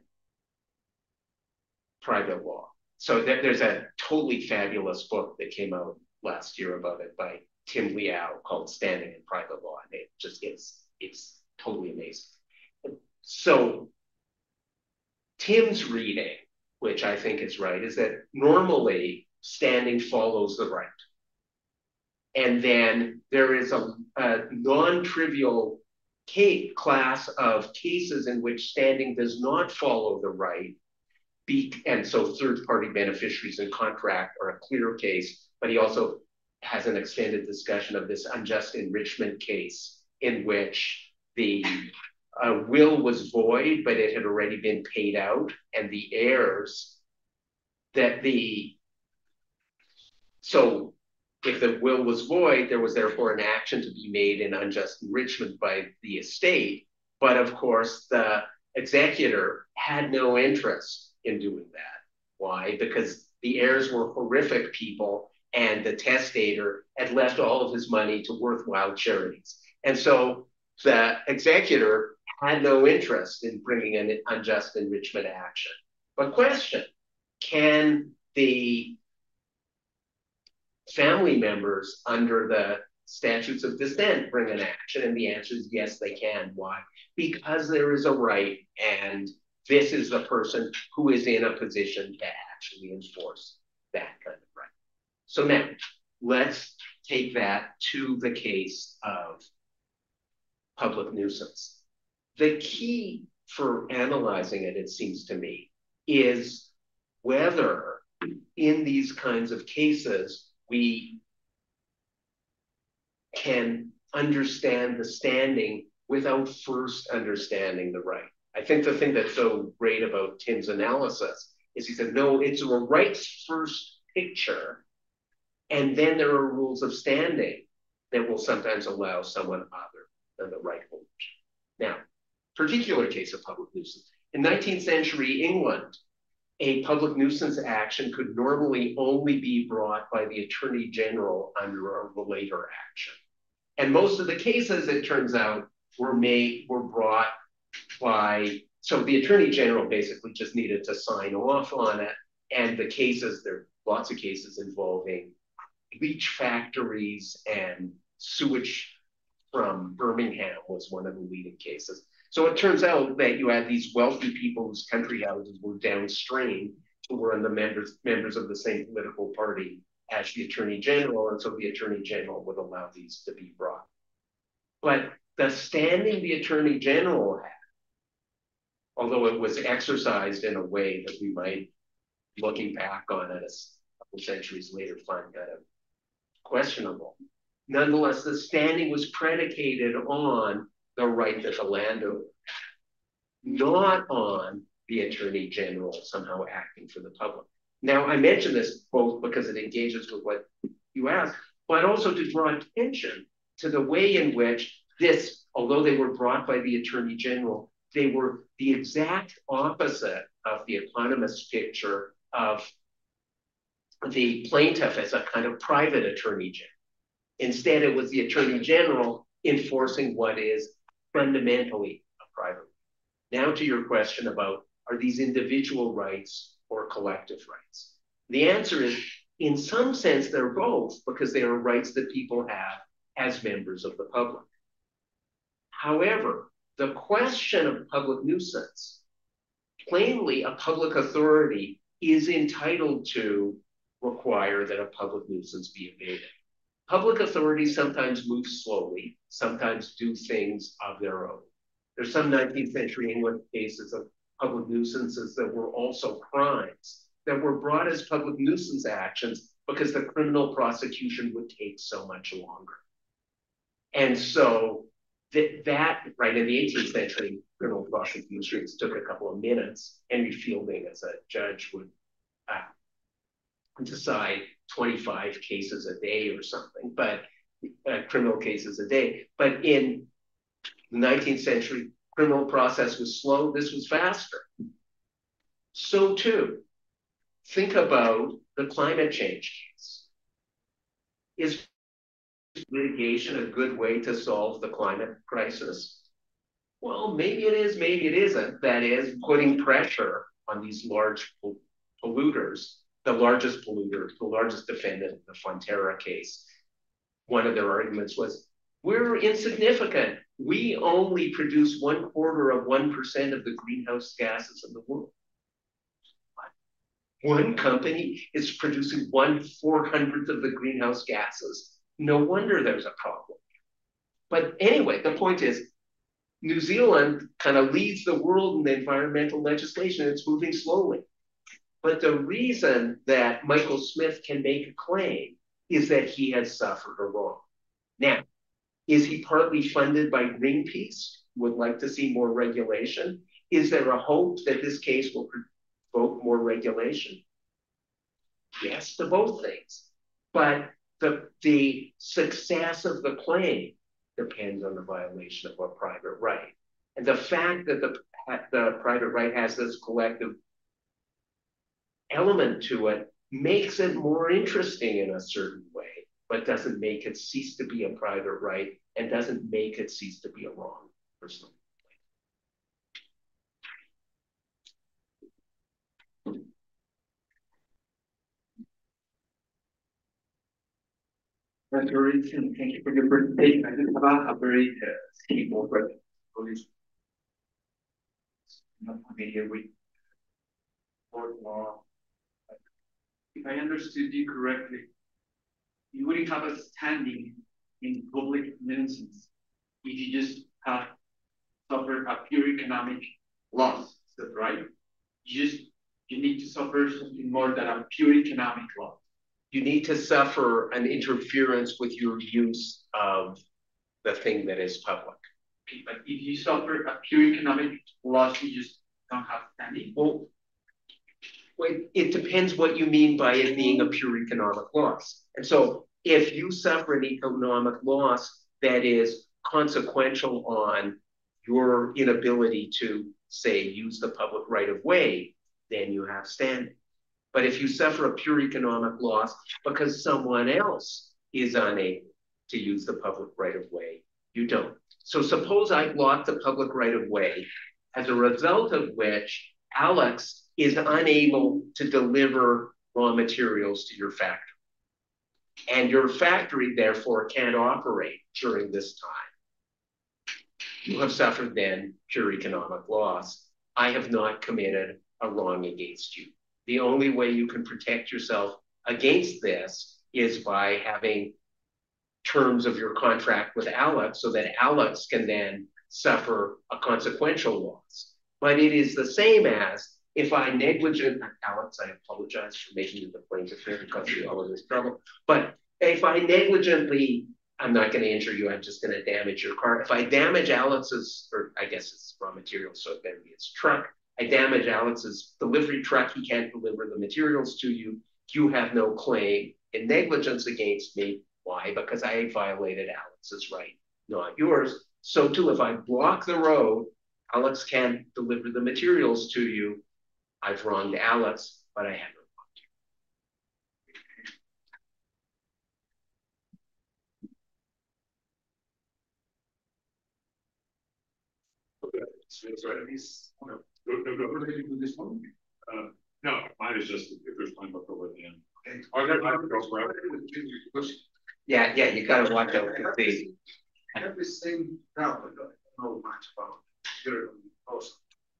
private law. So there's a totally fabulous book that came out last year about it by Tim Liao called Standing in Private Law. And it just it's totally amazing. So Tim's reading, which I think is right, is that normally standing follows the right. And then there is a non-trivial class of cases in which standing does not follow the right. And so third-party beneficiaries in contract are a clear case, but he also has an extended discussion of this unjust enrichment case in which the will was void, but it had already been paid out, and the heirs so if the will was void, there was therefore an action to be made in unjust enrichment by the estate. But of course, the executor had no interest in doing that. Why? Because the heirs were horrific people, and the testator had left all of his money to worthwhile charities. And so the executor had no interest in bringing an unjust enrichment action. But question, can the family members under the statutes of descent bring an action? And the answer is yes, they can. Why? Because there is a right, and this is the person who is in a position to actually enforce that kind of right. So now, let's take that to the case of public nuisance. The key for analyzing it, it seems to me, is whether in these kinds of cases, we can understand the standing without first understanding the right. I think the thing that's so great about Tim's analysis is he said, no, it's a rights first picture, and then there are rules of standing that will sometimes allow someone other than the right holders. Now, particular case of public nuisance. In 19th century England, a public nuisance action could normally only be brought by the Attorney General under a relator action. And most of the cases, it turns out, were brought by, so the Attorney General basically just needed to sign off on it. And the cases, there are lots of cases involving bleach factories, and sewage from Birmingham was one of the leading cases. So it turns out that you had these wealthy people whose country houses were downstream, who were in the members of the same political party as the Attorney General, and so the Attorney General would allow these to be brought. But the standing the Attorney General had, although it was exercised in a way that we might, looking back on it a couple centuries later, find kind of questionable. Nonetheless, the standing was predicated on the right that the landowner had, not on the Attorney General somehow acting for the public. Now, I mention this both because it engages with what you asked, but also to draw attention to the way in which this, although they were brought by the Attorney General, they were the exact opposite of the eponymous picture of the plaintiff as a kind of private Attorney General. Instead, it was the Attorney General enforcing what is fundamentally a private right. Now to your question about, are these individual rights or collective rights? The answer is, in some sense, they're both, because they are rights that people have as members of the public. However, the question of public nuisance, plainly a public authority is entitled to require that a public nuisance be abated. Public authorities sometimes move slowly, sometimes do things of their own. There's some 19th century England cases of public nuisances that were also crimes that were brought as public nuisance actions because the criminal prosecution would take so much longer. And so that right in the 18th century, criminal prosecutions took a couple of minutes. Henry Fielding, as a judge, would decide 25 cases a day or something, but criminal cases a day. But in the 19th century, criminal process was slow. This was faster. So too, think about the climate change case. Is litigation a good way to solve the climate crisis? Well, maybe it is, maybe it isn't. That is, putting pressure on these large polluters, the largest polluter, the largest defendant in the Fonterra case. One of their arguments was, we're insignificant. We only produce 0.25% of the greenhouse gases in the world. One company is producing 1/400th of the greenhouse gases. No wonder there's a problem. But anyway, the point is, New Zealand kind of leads the world in environmental legislation. It's moving slowly. But the reason that Michael Smith can make a claim is that he has suffered a wrong. Now, is he partly funded by Greenpeace, would like to see more regulation? Is there a hope that this case will provoke more regulation? Yes to both things. But the success of the claim depends on the violation of a private right. And the fact that the private right has this collective element to it makes it more interesting in a certain way, but doesn't make it cease to be a private right and doesn't make it cease to be a wrong, personally. Thank you for your presentation. I just have a very simple question. Not familiar with court law. If I understood you correctly, you wouldn't have a standing in public nuisance if you just have suffered a pure economic loss. Is that right? You need to suffer something more than a pure economic loss. You need to suffer an interference with your use of the thing that is public. Okay, but if you suffer a pure economic loss, you just don't have standing? Well, it depends what you mean by it being a pure economic loss. And so if you suffer an economic loss that is consequential on your inability to, say, use the public right of way, then you have standing. But if you suffer a pure economic loss because someone else is unable to use the public right of way, you don't. So suppose I block the public right of way, as a result of which Alex is unable to deliver raw materials to your factory. And your factory, therefore, can't operate during this time. You have suffered then pure economic loss. I have not committed a wrong against you. The only way you can protect yourself against this is by having terms of your contract with Alex so that Alex can then suffer a consequential loss. But it is the same as if I Alex, I apologize for making you the plaintiff here and causing you all of this trouble. But if I negligently, I'm not going to injure you, I'm just going to damage your car. If I damage Alex's, or I guess it's raw materials, so it better be his truck, I damage Alex's delivery truck, he can't deliver the materials to you, you have no claim in negligence against me. Why? Because I violated Alex's right, not yours. So too, if I block the road, Alex can't deliver the materials to you. I've wronged Alex, but I haven't wronged you. Okay, so related to this one? No, mine is just if there's time left over at the end. Okay. Are there time to go forever? Yeah, you gotta watch out for the. I have the same doubt, I don't know much about your post.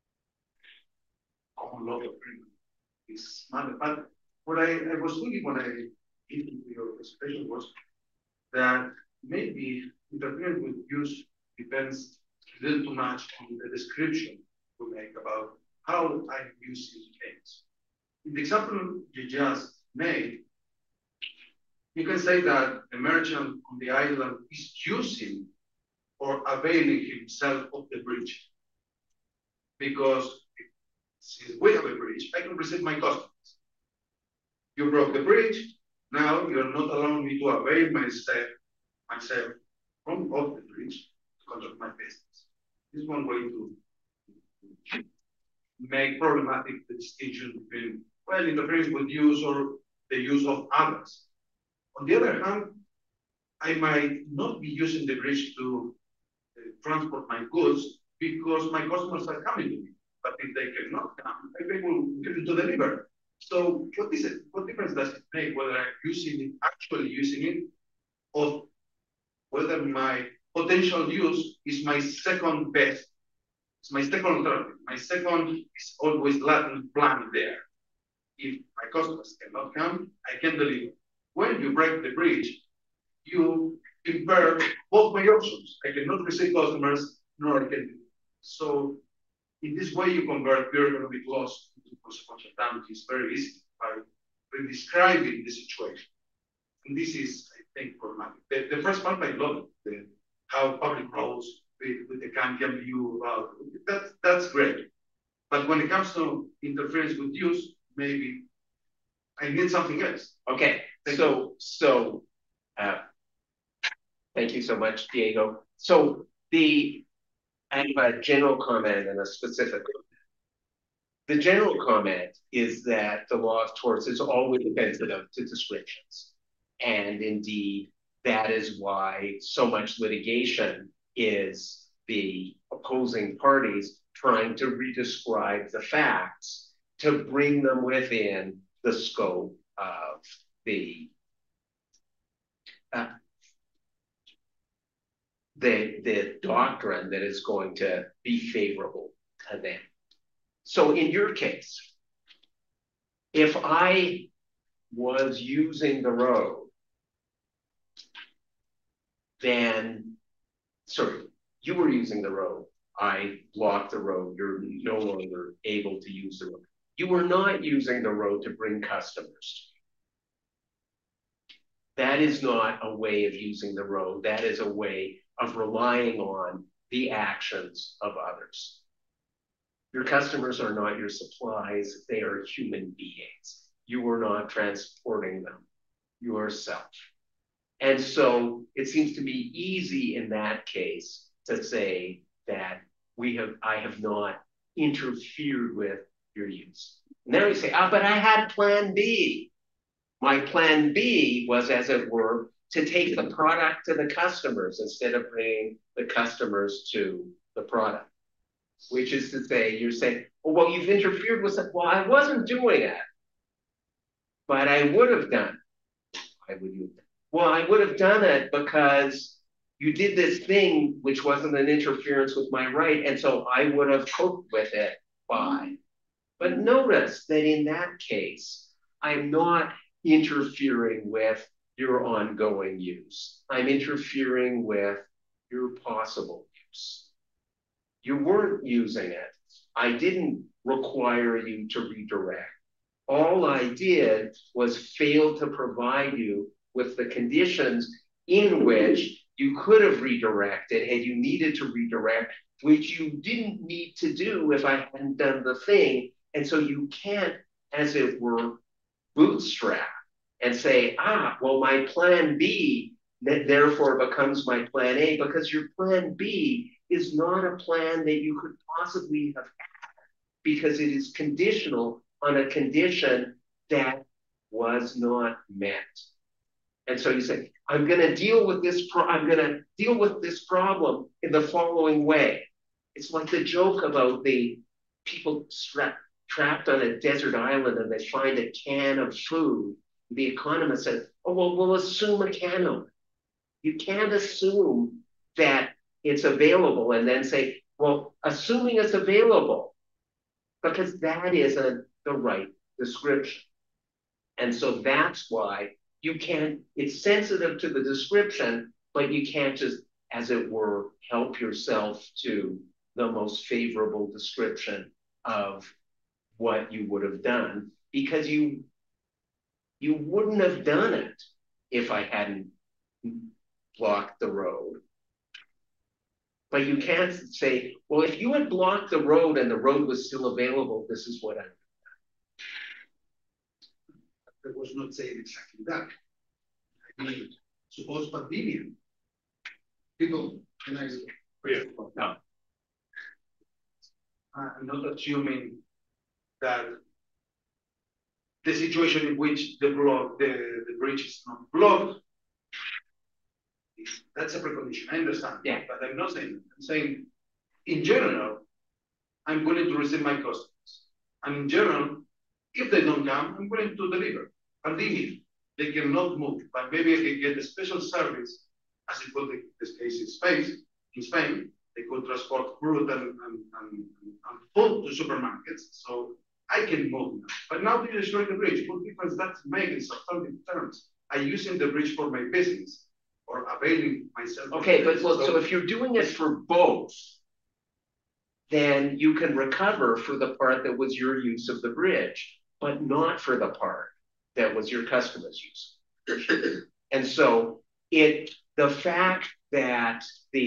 Common law agreement is matter. But what I was thinking when I listened to your expression was that maybe interference with use depends a little too much on the description we make about how I use these things. In the example you just made, you can say that a merchant on the island is using or availing himself of the bridge. Because since we have a bridge, I can receive my customers. You broke the bridge, now you're not allowing me to avail myself from off the bridge to conduct my business. This is one way to make problematic the distinction between, well, interfering with use or the use of others. On the other hand, I might not be using the bridge to transport my goods because my customers are coming to me. But if they cannot come, I will continue to deliver. So what is it? What difference does it make whether I'm actually using it, or whether my potential use is my second best? It's my second alternative. My second is always latent plan there. If my customers cannot come, I can deliver. When you break the bridge, you impair both my options. I cannot receive customers, nor I can deliver. So in this way, you convert pure economic loss into consequential damages very easily by describing the situation. And this is, I think, problematic. The first part, I love it, how public roads with the Kantian view about that's great. But when it comes to interference with use, maybe I need something else. Okay, thank you so much, Diego. So I have a general comment and a specific comment. The general comment is that the law of torts is always sensitive to descriptions. And indeed, that is why so much litigation is the opposing parties trying to redescribe the facts to bring them within the scope of the doctrine that is going to be favorable to them. So in your case, if I was using the road, then, sorry, you were using the road, I blocked the road, you're no longer able to use the road. You were not using the road to bring customers. That is not a way of using the road. That is a way of relying on the actions of others. Your customers are not your supplies, they are human beings. You are not transporting them yourself. And so it seems to be easy in that case to say that I have not interfered with your use. Now you say, but I had plan B. My plan B was, as it were, to take the product to the customers instead of bringing the customers to the product. Which is to say, you're saying, well, you've interfered with it. Well, I wasn't doing it, but I would have done it. Why would you? Well, I would have done it because you did this thing which wasn't an interference with my right, and so I would have coped with it by. But notice that in that case, I'm not interfering with your ongoing use. I'm interfering with your possible use. You weren't using it. I didn't require you to redirect. All I did was fail to provide you with the conditions in which you could have redirected and you needed to redirect, which you didn't need to do if I hadn't done the thing. And so you can't, as it were, bootstrap and say, well, my plan B that therefore becomes my plan A, because your plan B is not a plan that you could possibly have had because it is conditional on a condition that was not met. And so you say, I'm going to deal with this problem in the following way. It's like the joke about the people trapped on a desert island and they find a can of food. The economist says, well, we'll assume a can of it. You can't assume that it's available and then say, well, assuming it's available, because that isn't the right description. And so that's why you can't, it's sensitive to the description, but you can't just, as it were, help yourself to the most favorable description of what you would have done, because you wouldn't have done it if I hadn't blocked the road. But you can't say, well, if you had blocked the road and the road was still available, this is what I was not saying exactly that. I mean, suppose Pandemia. People, and I No. I'm not assuming that the situation in which the bridge is not blocked, that's a precondition. I understand. Yeah. But I'm not saying that. I'm saying, in general, I'm willing to receive my customers. And in general, if they don't come, I'm willing to deliver. Pandemia, they cannot move, but maybe I can get a special service, as it would in this case in Spain, they could transport fruit and food to supermarkets. So I can move now. But now to destroy the bridge, what difference that makes in substantive terms? I'm using the bridge for my business or availing myself. Okay, but look, so if you're doing it for both, then you can recover for the part that was your use of the bridge, but not for the part that was your customer's use. And so the fact that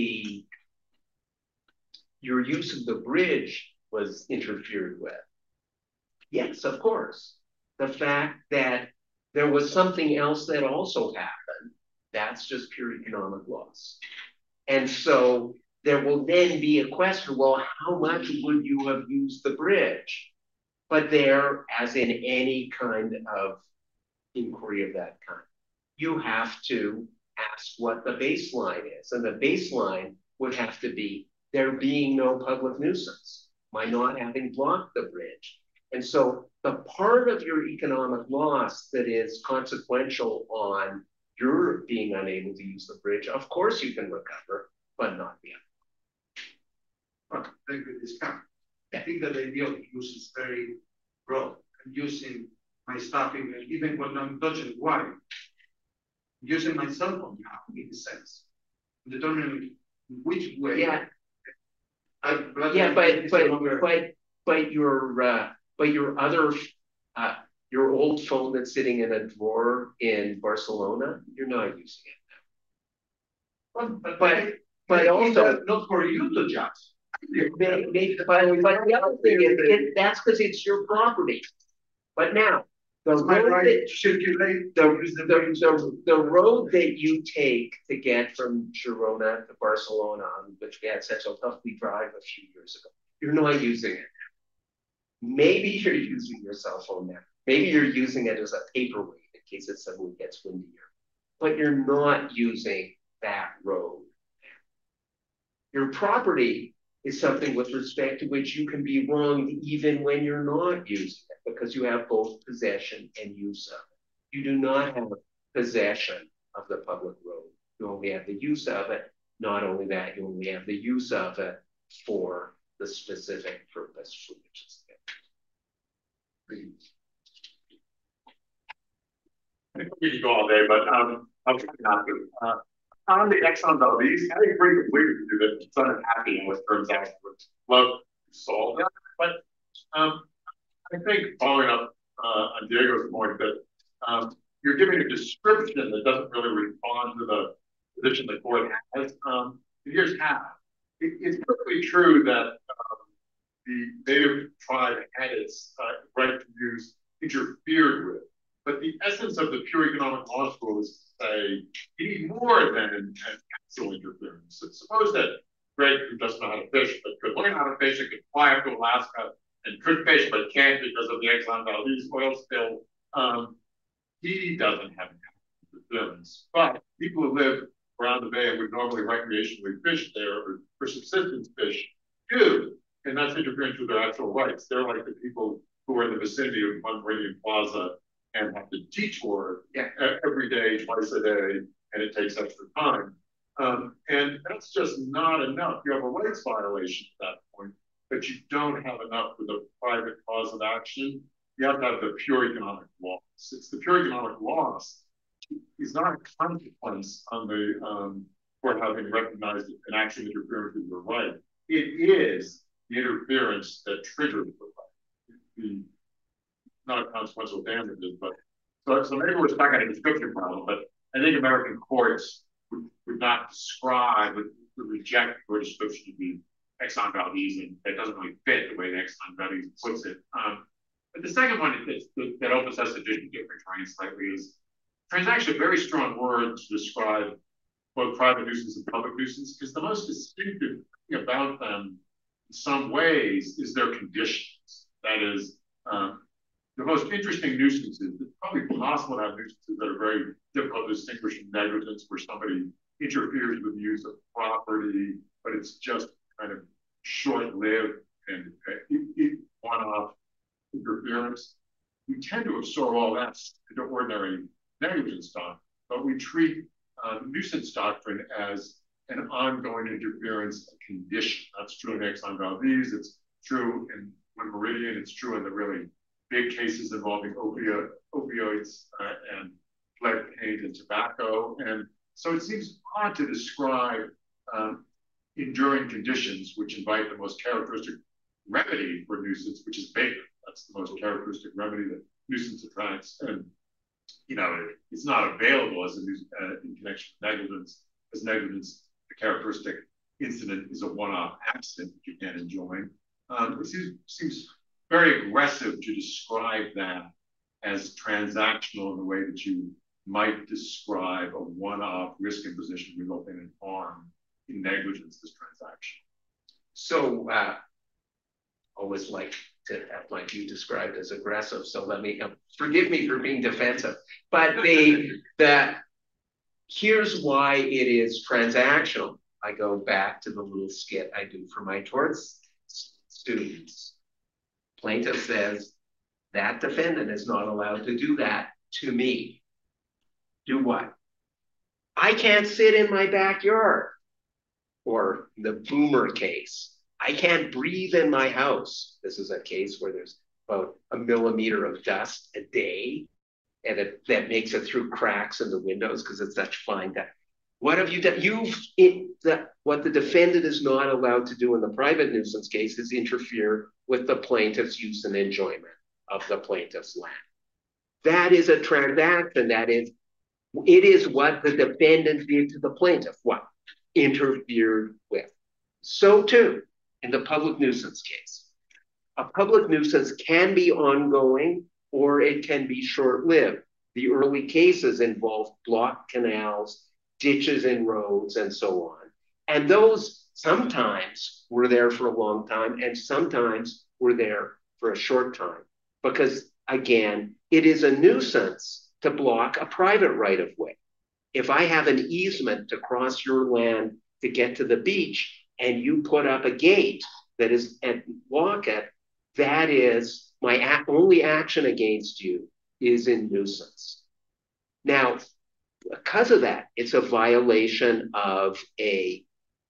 your use of the bridge was interfered with, yes, of course. The fact that there was something else that also happened, that's just pure economic loss. And so there will then be a question, well, how much would you have used the bridge? But there, as in any kind of inquiry of that kind, you have to ask what the baseline is. And the baseline would have to be there being no public nuisance, by not having blocked the bridge. And so the part of your economic loss that is consequential on your being unable to use the bridge, of course you can recover, but not the other. Well, thank you, discount. I think that the idea of use is very broad. I'm using my stuff even when I'm touching wire. I'm using my cell phone now, in a sense, determining which way. Yeah. But your other your old phone that's sitting in a drawer in Barcelona, you're not using it now. But also not for you to judge. But the other thing is that's because it's your property. But now the road that you take to get from Girona to Barcelona, which we had such a lovely drive a few years ago, you're not using it. Maybe you're using your cell phone now. Maybe you're using it as a paperweight in case it suddenly gets windier. But you're not using that road. Your property is something with respect to which you can be wronged even when you're not using it, because you have both possession and use of it. You do not have possession of the public road. You only have the use of it. Not only that, you only have the use of it for the specific purpose for which it's there. I think we could go all day, but I'll try not to. On the Exxon Valdez, I agree completely with you that it's unhappy in what transaction would love to solve that. But I think following up on Diego's point that you're giving a description that doesn't really respond to the position the court has. Here's how. It's perfectly true that the native tribe had its right to use interfered with. But the essence of the pure economic loss rule is to say you need more than an actual interference. So suppose that Greg, who doesn't know how to fish, but could learn how to fish and could fly up to Alaska and could fish, but can't because of the Exxon Valdez oil spill. He doesn't have interference. But people who live around the bay and would normally recreationally fish there or for subsistence fish do. And that's interference with their actual rights. They're like the people who are in the vicinity of One Meridian Plaza and have to detour every day, twice a day, and it takes extra time. And that's just not enough. You have a rights violation at that point, but you don't have enough for the private cause of action. You have to have the pure economic loss. It's the pure economic loss. It's not a consequence on the for having recognized an actual interference with your right. It is the interference that triggers the right. Not consequential damages, but so maybe we're stuck at a description problem, but I think American courts would not describe, would reject your description of the Exxon Valdez, and that doesn't really fit the way the Exxon Valdez puts it. But the second one that opens us to different terrain slightly is transaction, a very strong word to describe both private nuisance and public nuisance, because the most distinctive thing about them in some ways is their conditions. That is, the most interesting nuisances, it's probably possible to have nuisances that are very difficult to distinguish from negligence, where somebody interferes with the use of property, but it's just kind of short-lived and one-off interference. We tend to absorb all that into ordinary negligence doctrine, but we treat the nuisance doctrine as an ongoing interference condition. That's true in Exxon Valdez, it's true in Meridian, it's true in the really big cases involving opioids and lead paint and tobacco. And so it seems odd to describe enduring conditions which invite the most characteristic remedy for nuisance, which is abatement. That's the most characteristic remedy that nuisance attracts. And it's not available as in connection with negligence. As negligence, the characteristic incident is a one-off accident that you can't enjoin. It seems very aggressive to describe that as transactional in the way that you might describe a one-off risk imposition resulting in harm in negligence, this transaction. So always like to have my view described as aggressive. So let me, forgive me for being defensive, but here's why it is transactional. I go back to the little skit I do for my torts students. Plaintiff says, that defendant is not allowed to do that to me. Do what? I can't sit in my backyard. Or the Boomer case, I can't breathe in my house. This is a case where there's about 1 millimeter of dust a day, and that makes it through cracks in the windows because it's such fine dust. What have you done? What the defendant is not allowed to do in the private nuisance case is interfere with the plaintiff's use and enjoyment of the plaintiff's land. That is a transaction. It is what the defendant did to the plaintiff. What? Interfered with. So too, in the public nuisance case. A public nuisance can be ongoing or it can be short-lived. The early cases involved blocked canals, ditches in roads, and so on. And those sometimes were there for a long time and sometimes were there for a short time. Because again, it is a nuisance to block a private right-of-way. If I have an easement to cross your land to get to the beach and you put up a gate that is and block it, that is my only action against you is in nuisance. Now, because of that, it's a violation of a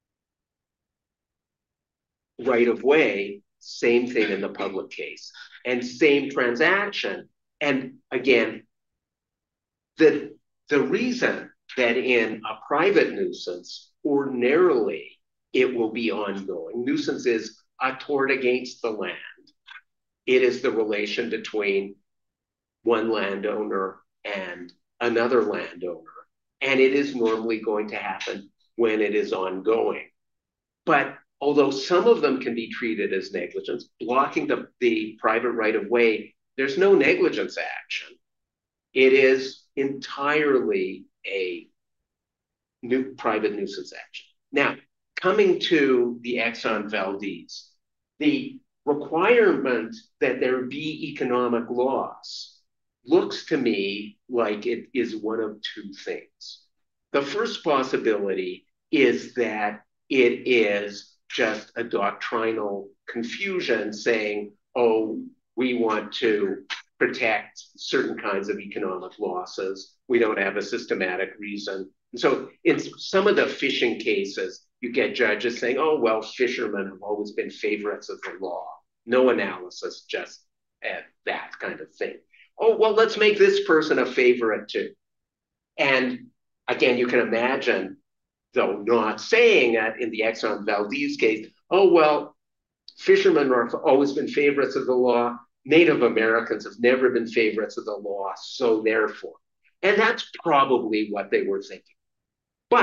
right-of-way, same thing in the public case, and same transaction. And again, the reason that in a private nuisance, ordinarily, it will be ongoing. Nuisance is a tort against the land. It is the relation between one landowner and another landowner. And it is normally going to happen when it is ongoing. But although some of them can be treated as negligence, blocking the private right-of-way, there's no negligence action. It is entirely a new private nuisance action. Now, coming to the Exxon Valdez, the requirement that there be economic loss looks to me like it is one of two things. The first possibility is that it is just a doctrinal confusion saying, oh, we want to protect certain kinds of economic losses. We don't have a systematic reason. And so in some of the fishing cases, you get judges saying, oh, well, fishermen have always been favorites of the law. No analysis, just that kind of thing. Oh, well, let's make this person a favorite too. And again, you can imagine, though not saying that in the Exxon Valdez case, oh, well, fishermen have always been favorites of the law. Native Americans have never been favorites of the law, so therefore. And that's probably what they were thinking. But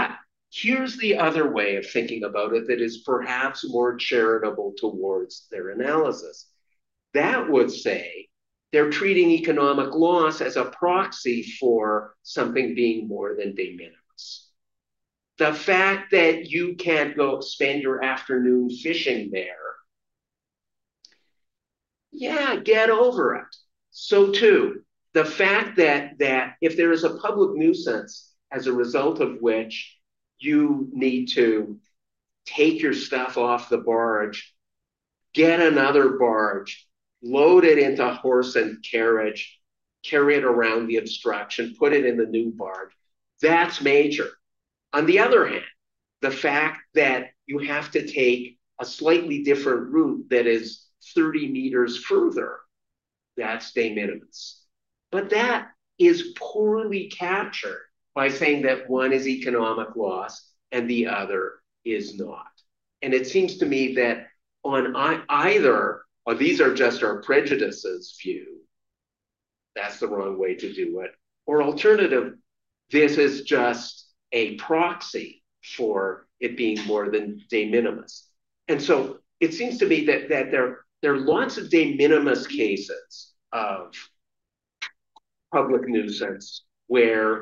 Here's the other way of thinking about it that is perhaps more charitable towards their analysis. That would say they're treating economic loss as a proxy for something being more than de minimis. The fact that you can't go spend your afternoon fishing there, yeah, get over it. So too, the fact that if there is a public nuisance as a result of which you need to take your stuff off the barge, get another barge, load it into horse and carriage, carry it around the obstruction, put it in the new barge, that's major. On the other hand, the fact that you have to take a slightly different route that is 30 meters further, that's de minimis. But that is poorly captured by saying that one is economic loss and the other is not. And it seems to me that on either, or these are just our prejudices view, that's the wrong way to do it, or alternative, this is just a proxy for it being more than de minimis. And so it seems to me that there are lots of de minimis cases of public nuisance where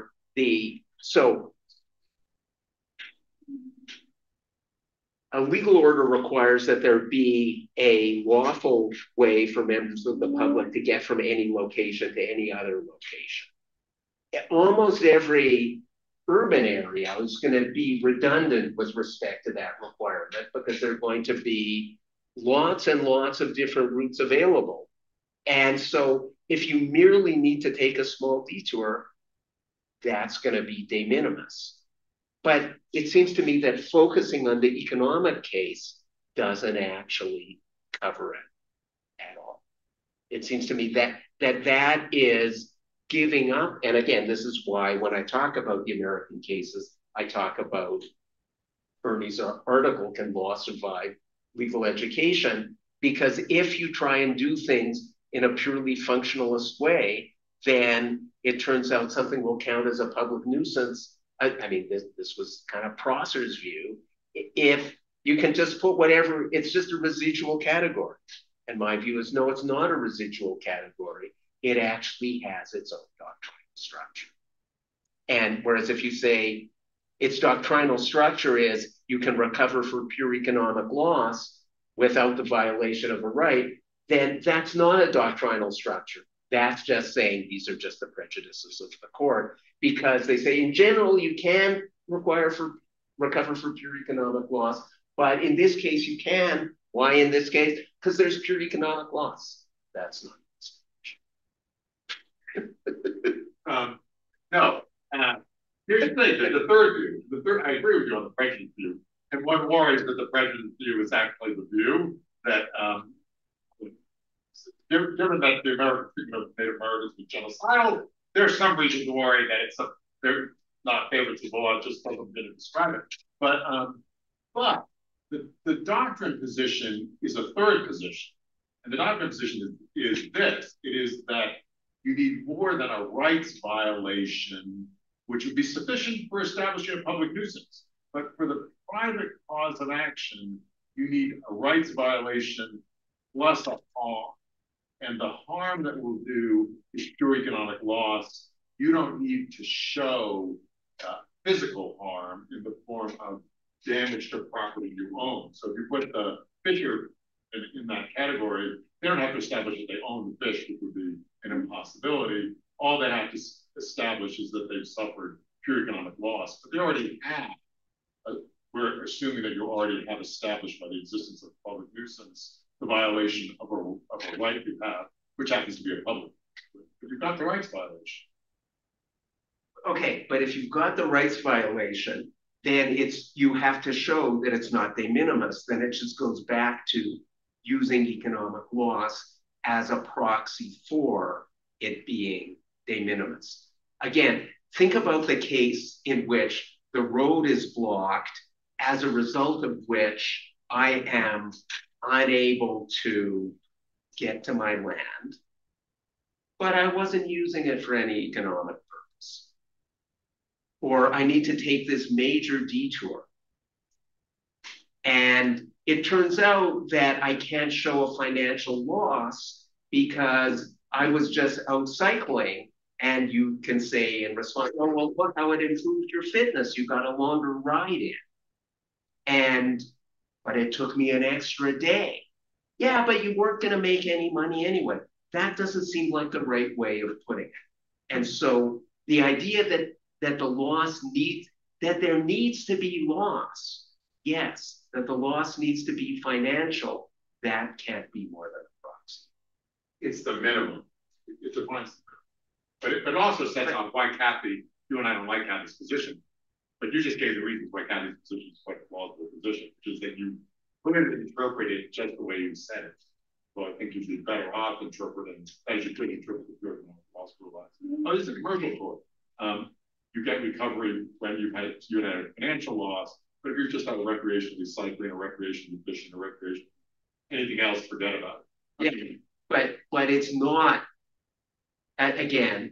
a legal order requires that there be a lawful way for members of the public to get from any location to any other location. Almost every urban area is going to be redundant with respect to that requirement because there are going to be lots and lots of different routes available. And so if you merely need to take a small detour, that's going to be de minimis. But it seems to me that focusing on the economic case doesn't actually cover it at all. It seems to me that is giving up. And again, this is why when I talk about the American cases, I talk about Bernie's article, Can Law Survive Legal Education? Because if you try and do things in a purely functionalist way, then it turns out something will count as a public nuisance. I mean, this was kind of Prosser's view. If you can just put whatever, it's just a residual category. And my view is, no, it's not a residual category. It actually has its own doctrinal structure. And whereas if you say its doctrinal structure is you can recover for pure economic loss without the violation of a right, then that's not a doctrinal structure. That's just saying these are just the prejudices of the court, because they say in general you can recover for pure economic loss, but in this case you can. Why in this case? Because there's pure economic loss. That's not. No. Here's the thing, the third view, I agree with you on the prejudice view. And one worries that the prejudice view is actually the view that, given that the American treatment of Native Americans was genocidal, there's some reason to worry that they're not favoritism, I just wasn't going to describe it. But the doctrine position is a third position. And the doctrine position is this. It is that you need more than a rights violation, which would be sufficient for establishing a public nuisance. But for the private cause of action, you need a rights violation plus a harm. And the harm that will do is pure economic loss. You don't need to show physical harm in the form of damage to property you own. So if you put the fisher in that category, they don't have to establish that they own the fish, which would be an impossibility. All they have to establish is that they've suffered pure economic loss, but they already have. We're assuming that you already have established by the existence of public nuisance the violation of a right you have, which happens to be a public. But you've got the rights violation. Okay, but if you've got the rights violation, then you have to show that it's not de minimis. Then it just goes back to using economic loss as a proxy for it being de minimis. Again, think about the case in which the road is blocked, as a result of which I am unable to get to my land, but I wasn't using it for any economic purpose. or I need to take this major detour. And it turns out that I can't show a financial loss because I was just out cycling. And you can say in response, oh, well, look how it improved your fitness. You got a longer ride in. But it took me an extra day. Yeah, but you weren't going to make any money anyway. That doesn't seem like the right way of putting it. And so the idea that the loss needs, that there needs to be loss, yes, that the loss needs to be financial, that can't be more than a proxy. It's the minimum. It defines the minimum. But it also sets out why Kathy, you and I don't like Kathy's position, but you just gave the reasons why Kathy's position is quite a plausible position, which is that you clearly interpreted it just the way you said it. So I think you'd be better off interpreting as you could interpret your law school life. Oh, this is a commercial court. You get recovery when you had a financial loss, but if you're just out recreationally cycling or recreationally fishing or recreation, anything else, forget about it. Yeah, but it's not, again,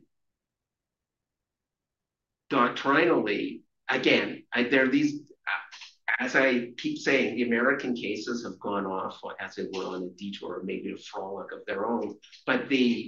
doctrinally, again, there are these, as I keep saying, the American cases have gone off, as it were, on a detour, maybe a frolic of their own. But the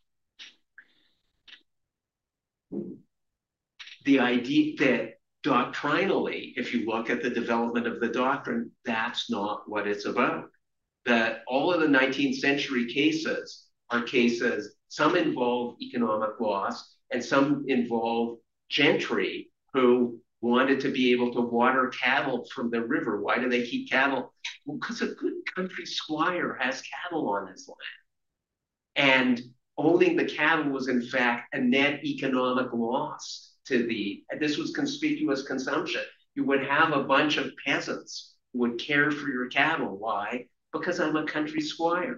idea that doctrinally, if you look at the development of the doctrine, that's not what it's about. That all of the 19th century cases are cases, some involve economic loss and some involve gentry who wanted to be able to water cattle from the river. Why do they keep cattle? Well, because a good country squire has cattle on his land. And owning the cattle was in fact a net economic loss to this was conspicuous consumption. You would have a bunch of peasants who would care for your cattle. Why? Because I'm a country squire.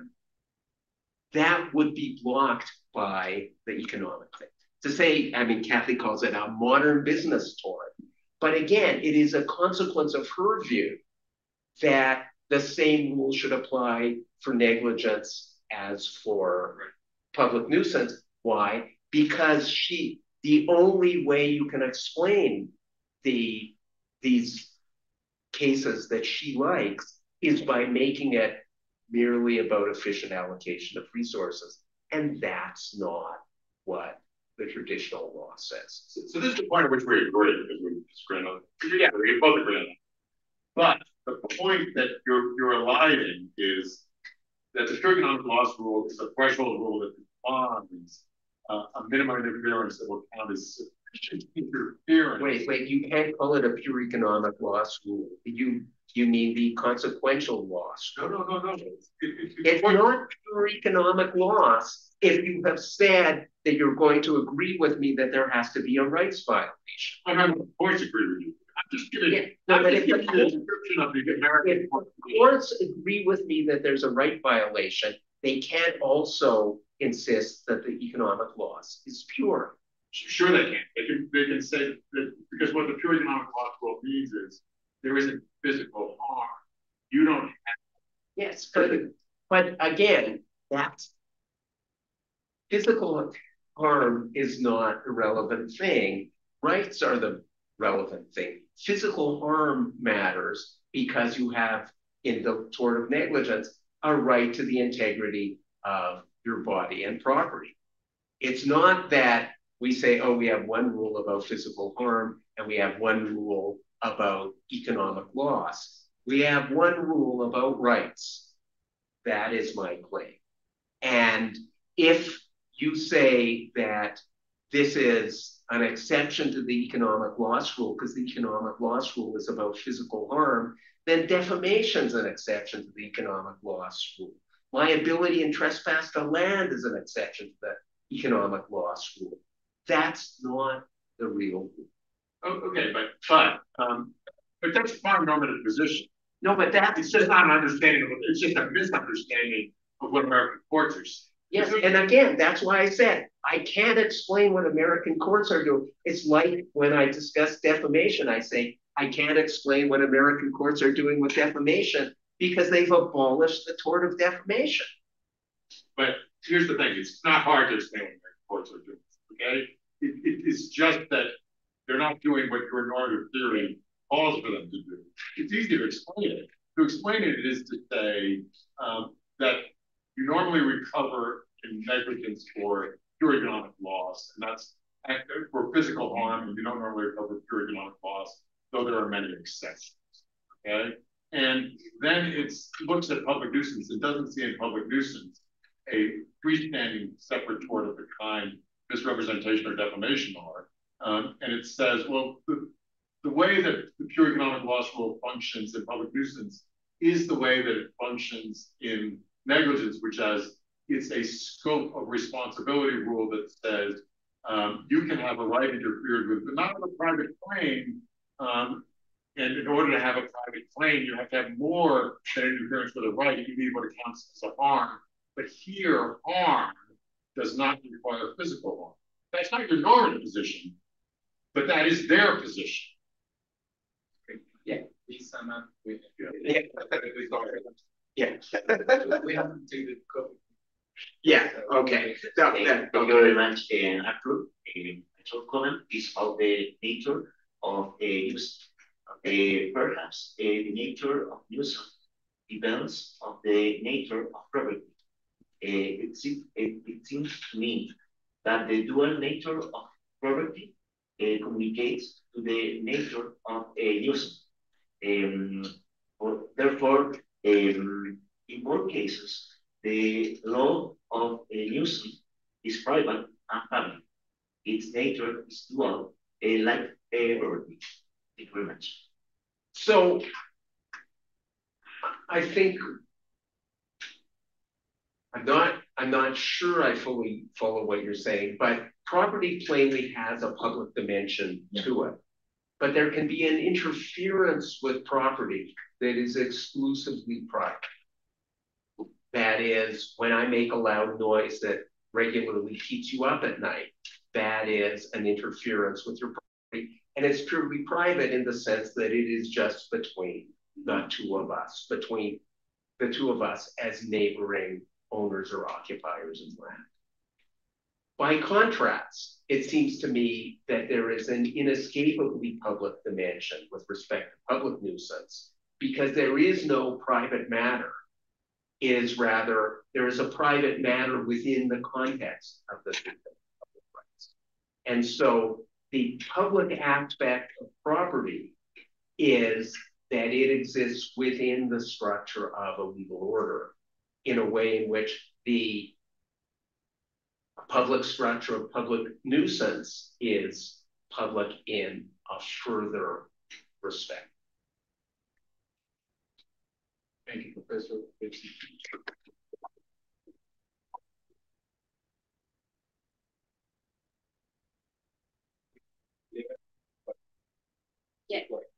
That would be blocked by the economic thing. To say, I mean, Kathy calls it a modern business tort. But again, it is a consequence of her view that the same rule should apply for negligence as for public nuisance. Why? Because the only way you can explain these cases that she likes is by making it merely about efficient allocation of resources. And that's not what the traditional law says. So this is the point at which we agree, because we disagree on it. Yeah, we both agree on it. But the point that you're aligning is that the pure economic loss rule is a threshold rule that defines a minimum interference that will count as sufficient interference. Wait, you can't call it a pure economic loss rule. You mean the consequential loss? No. It's not pure economic loss if you have said that you're going to agree with me that there has to be a rights violation. I'm of course agree with you. I'm just giving you a description of the American court. Courts agree with me that there's a right violation. They can't also insist that the economic loss is pure. Sure they can. They can say that because what the pure economic loss rule means is there isn't physical harm. You don't have. Yes, but again, that's physical harm is not a relevant thing. Rights are the relevant thing. Physical harm matters because you have, in the tort of negligence, a right to the integrity of your body and property. It's not that we say, oh, we have one rule about physical harm and we have one rule about economic loss. We have one rule about rights. That is my claim. And if you say that this is an exception to the economic loss rule, because the economic loss rule is about physical harm, then defamation is an exception to the economic loss rule. Liability and trespass to land is an exception to the economic loss rule. That's not the real rule. Oh, okay, but that's a far normative position. No, but it's just not an understanding of it. It's just a misunderstanding of what American courts are saying. Yes, and again, that's why I said I can't explain what American courts are doing. It's like when I discuss defamation, I say I can't explain what American courts are doing with defamation because they've abolished the tort of defamation. But here's the thing: it's not hard to explain what American courts are doing. Okay, it's just that they're not doing what your normative theory calls for them to do. It's easy to explain it. To explain it is to say that you normally recover in negligence for pure economic loss, and that's for physical harm, and you don't normally recover pure economic loss, though there are many exceptions. Okay, and then it looks at public nuisance. It doesn't see in public nuisance a freestanding separate tort of the kind misrepresentation or defamation are, and it says, well, the way that the pure economic loss rule functions in public nuisance is the way that it functions in negligence, which has it's a scope of responsibility rule that says you can have a right interfered with, but not with a private claim. And in order to have a private claim, you have to have more than interference with a right. You need what counts as a harm. But here, harm does not require physical harm. That's not your normative position, but that is their position. Yeah, please sum up. Yeah. We have to take the code. Yeah, okay. So, Thank you very much, Arthur. My short comment is about the nature of use. Perhaps the nature of use depends on the nature of property. It seems to me that the dual nature of property communicates to the nature of use. Therefore, in both cases, the law of nuisance is private and public. Its nature is dual, like property. Thank you very much. So I think I'm not sure I fully follow what you're saying, but property plainly has a public dimension to it. But there can be an interference with property that is exclusively private. That is, when I make a loud noise that regularly keeps you up at night, that is an interference with your property. And it's purely private in the sense that it is just between the two of us, between the two of us as neighboring owners or occupiers of land. By contrast, it seems to me that there is an inescapably public dimension with respect to public nuisance, because there is no private matter. It is rather, there is a private matter within the context of the public rights. And so the public aspect of property is that it exists within the structure of a legal order in a way in which the public structure of public nuisance is public in a further respect. Thank you, Professor. Yeah.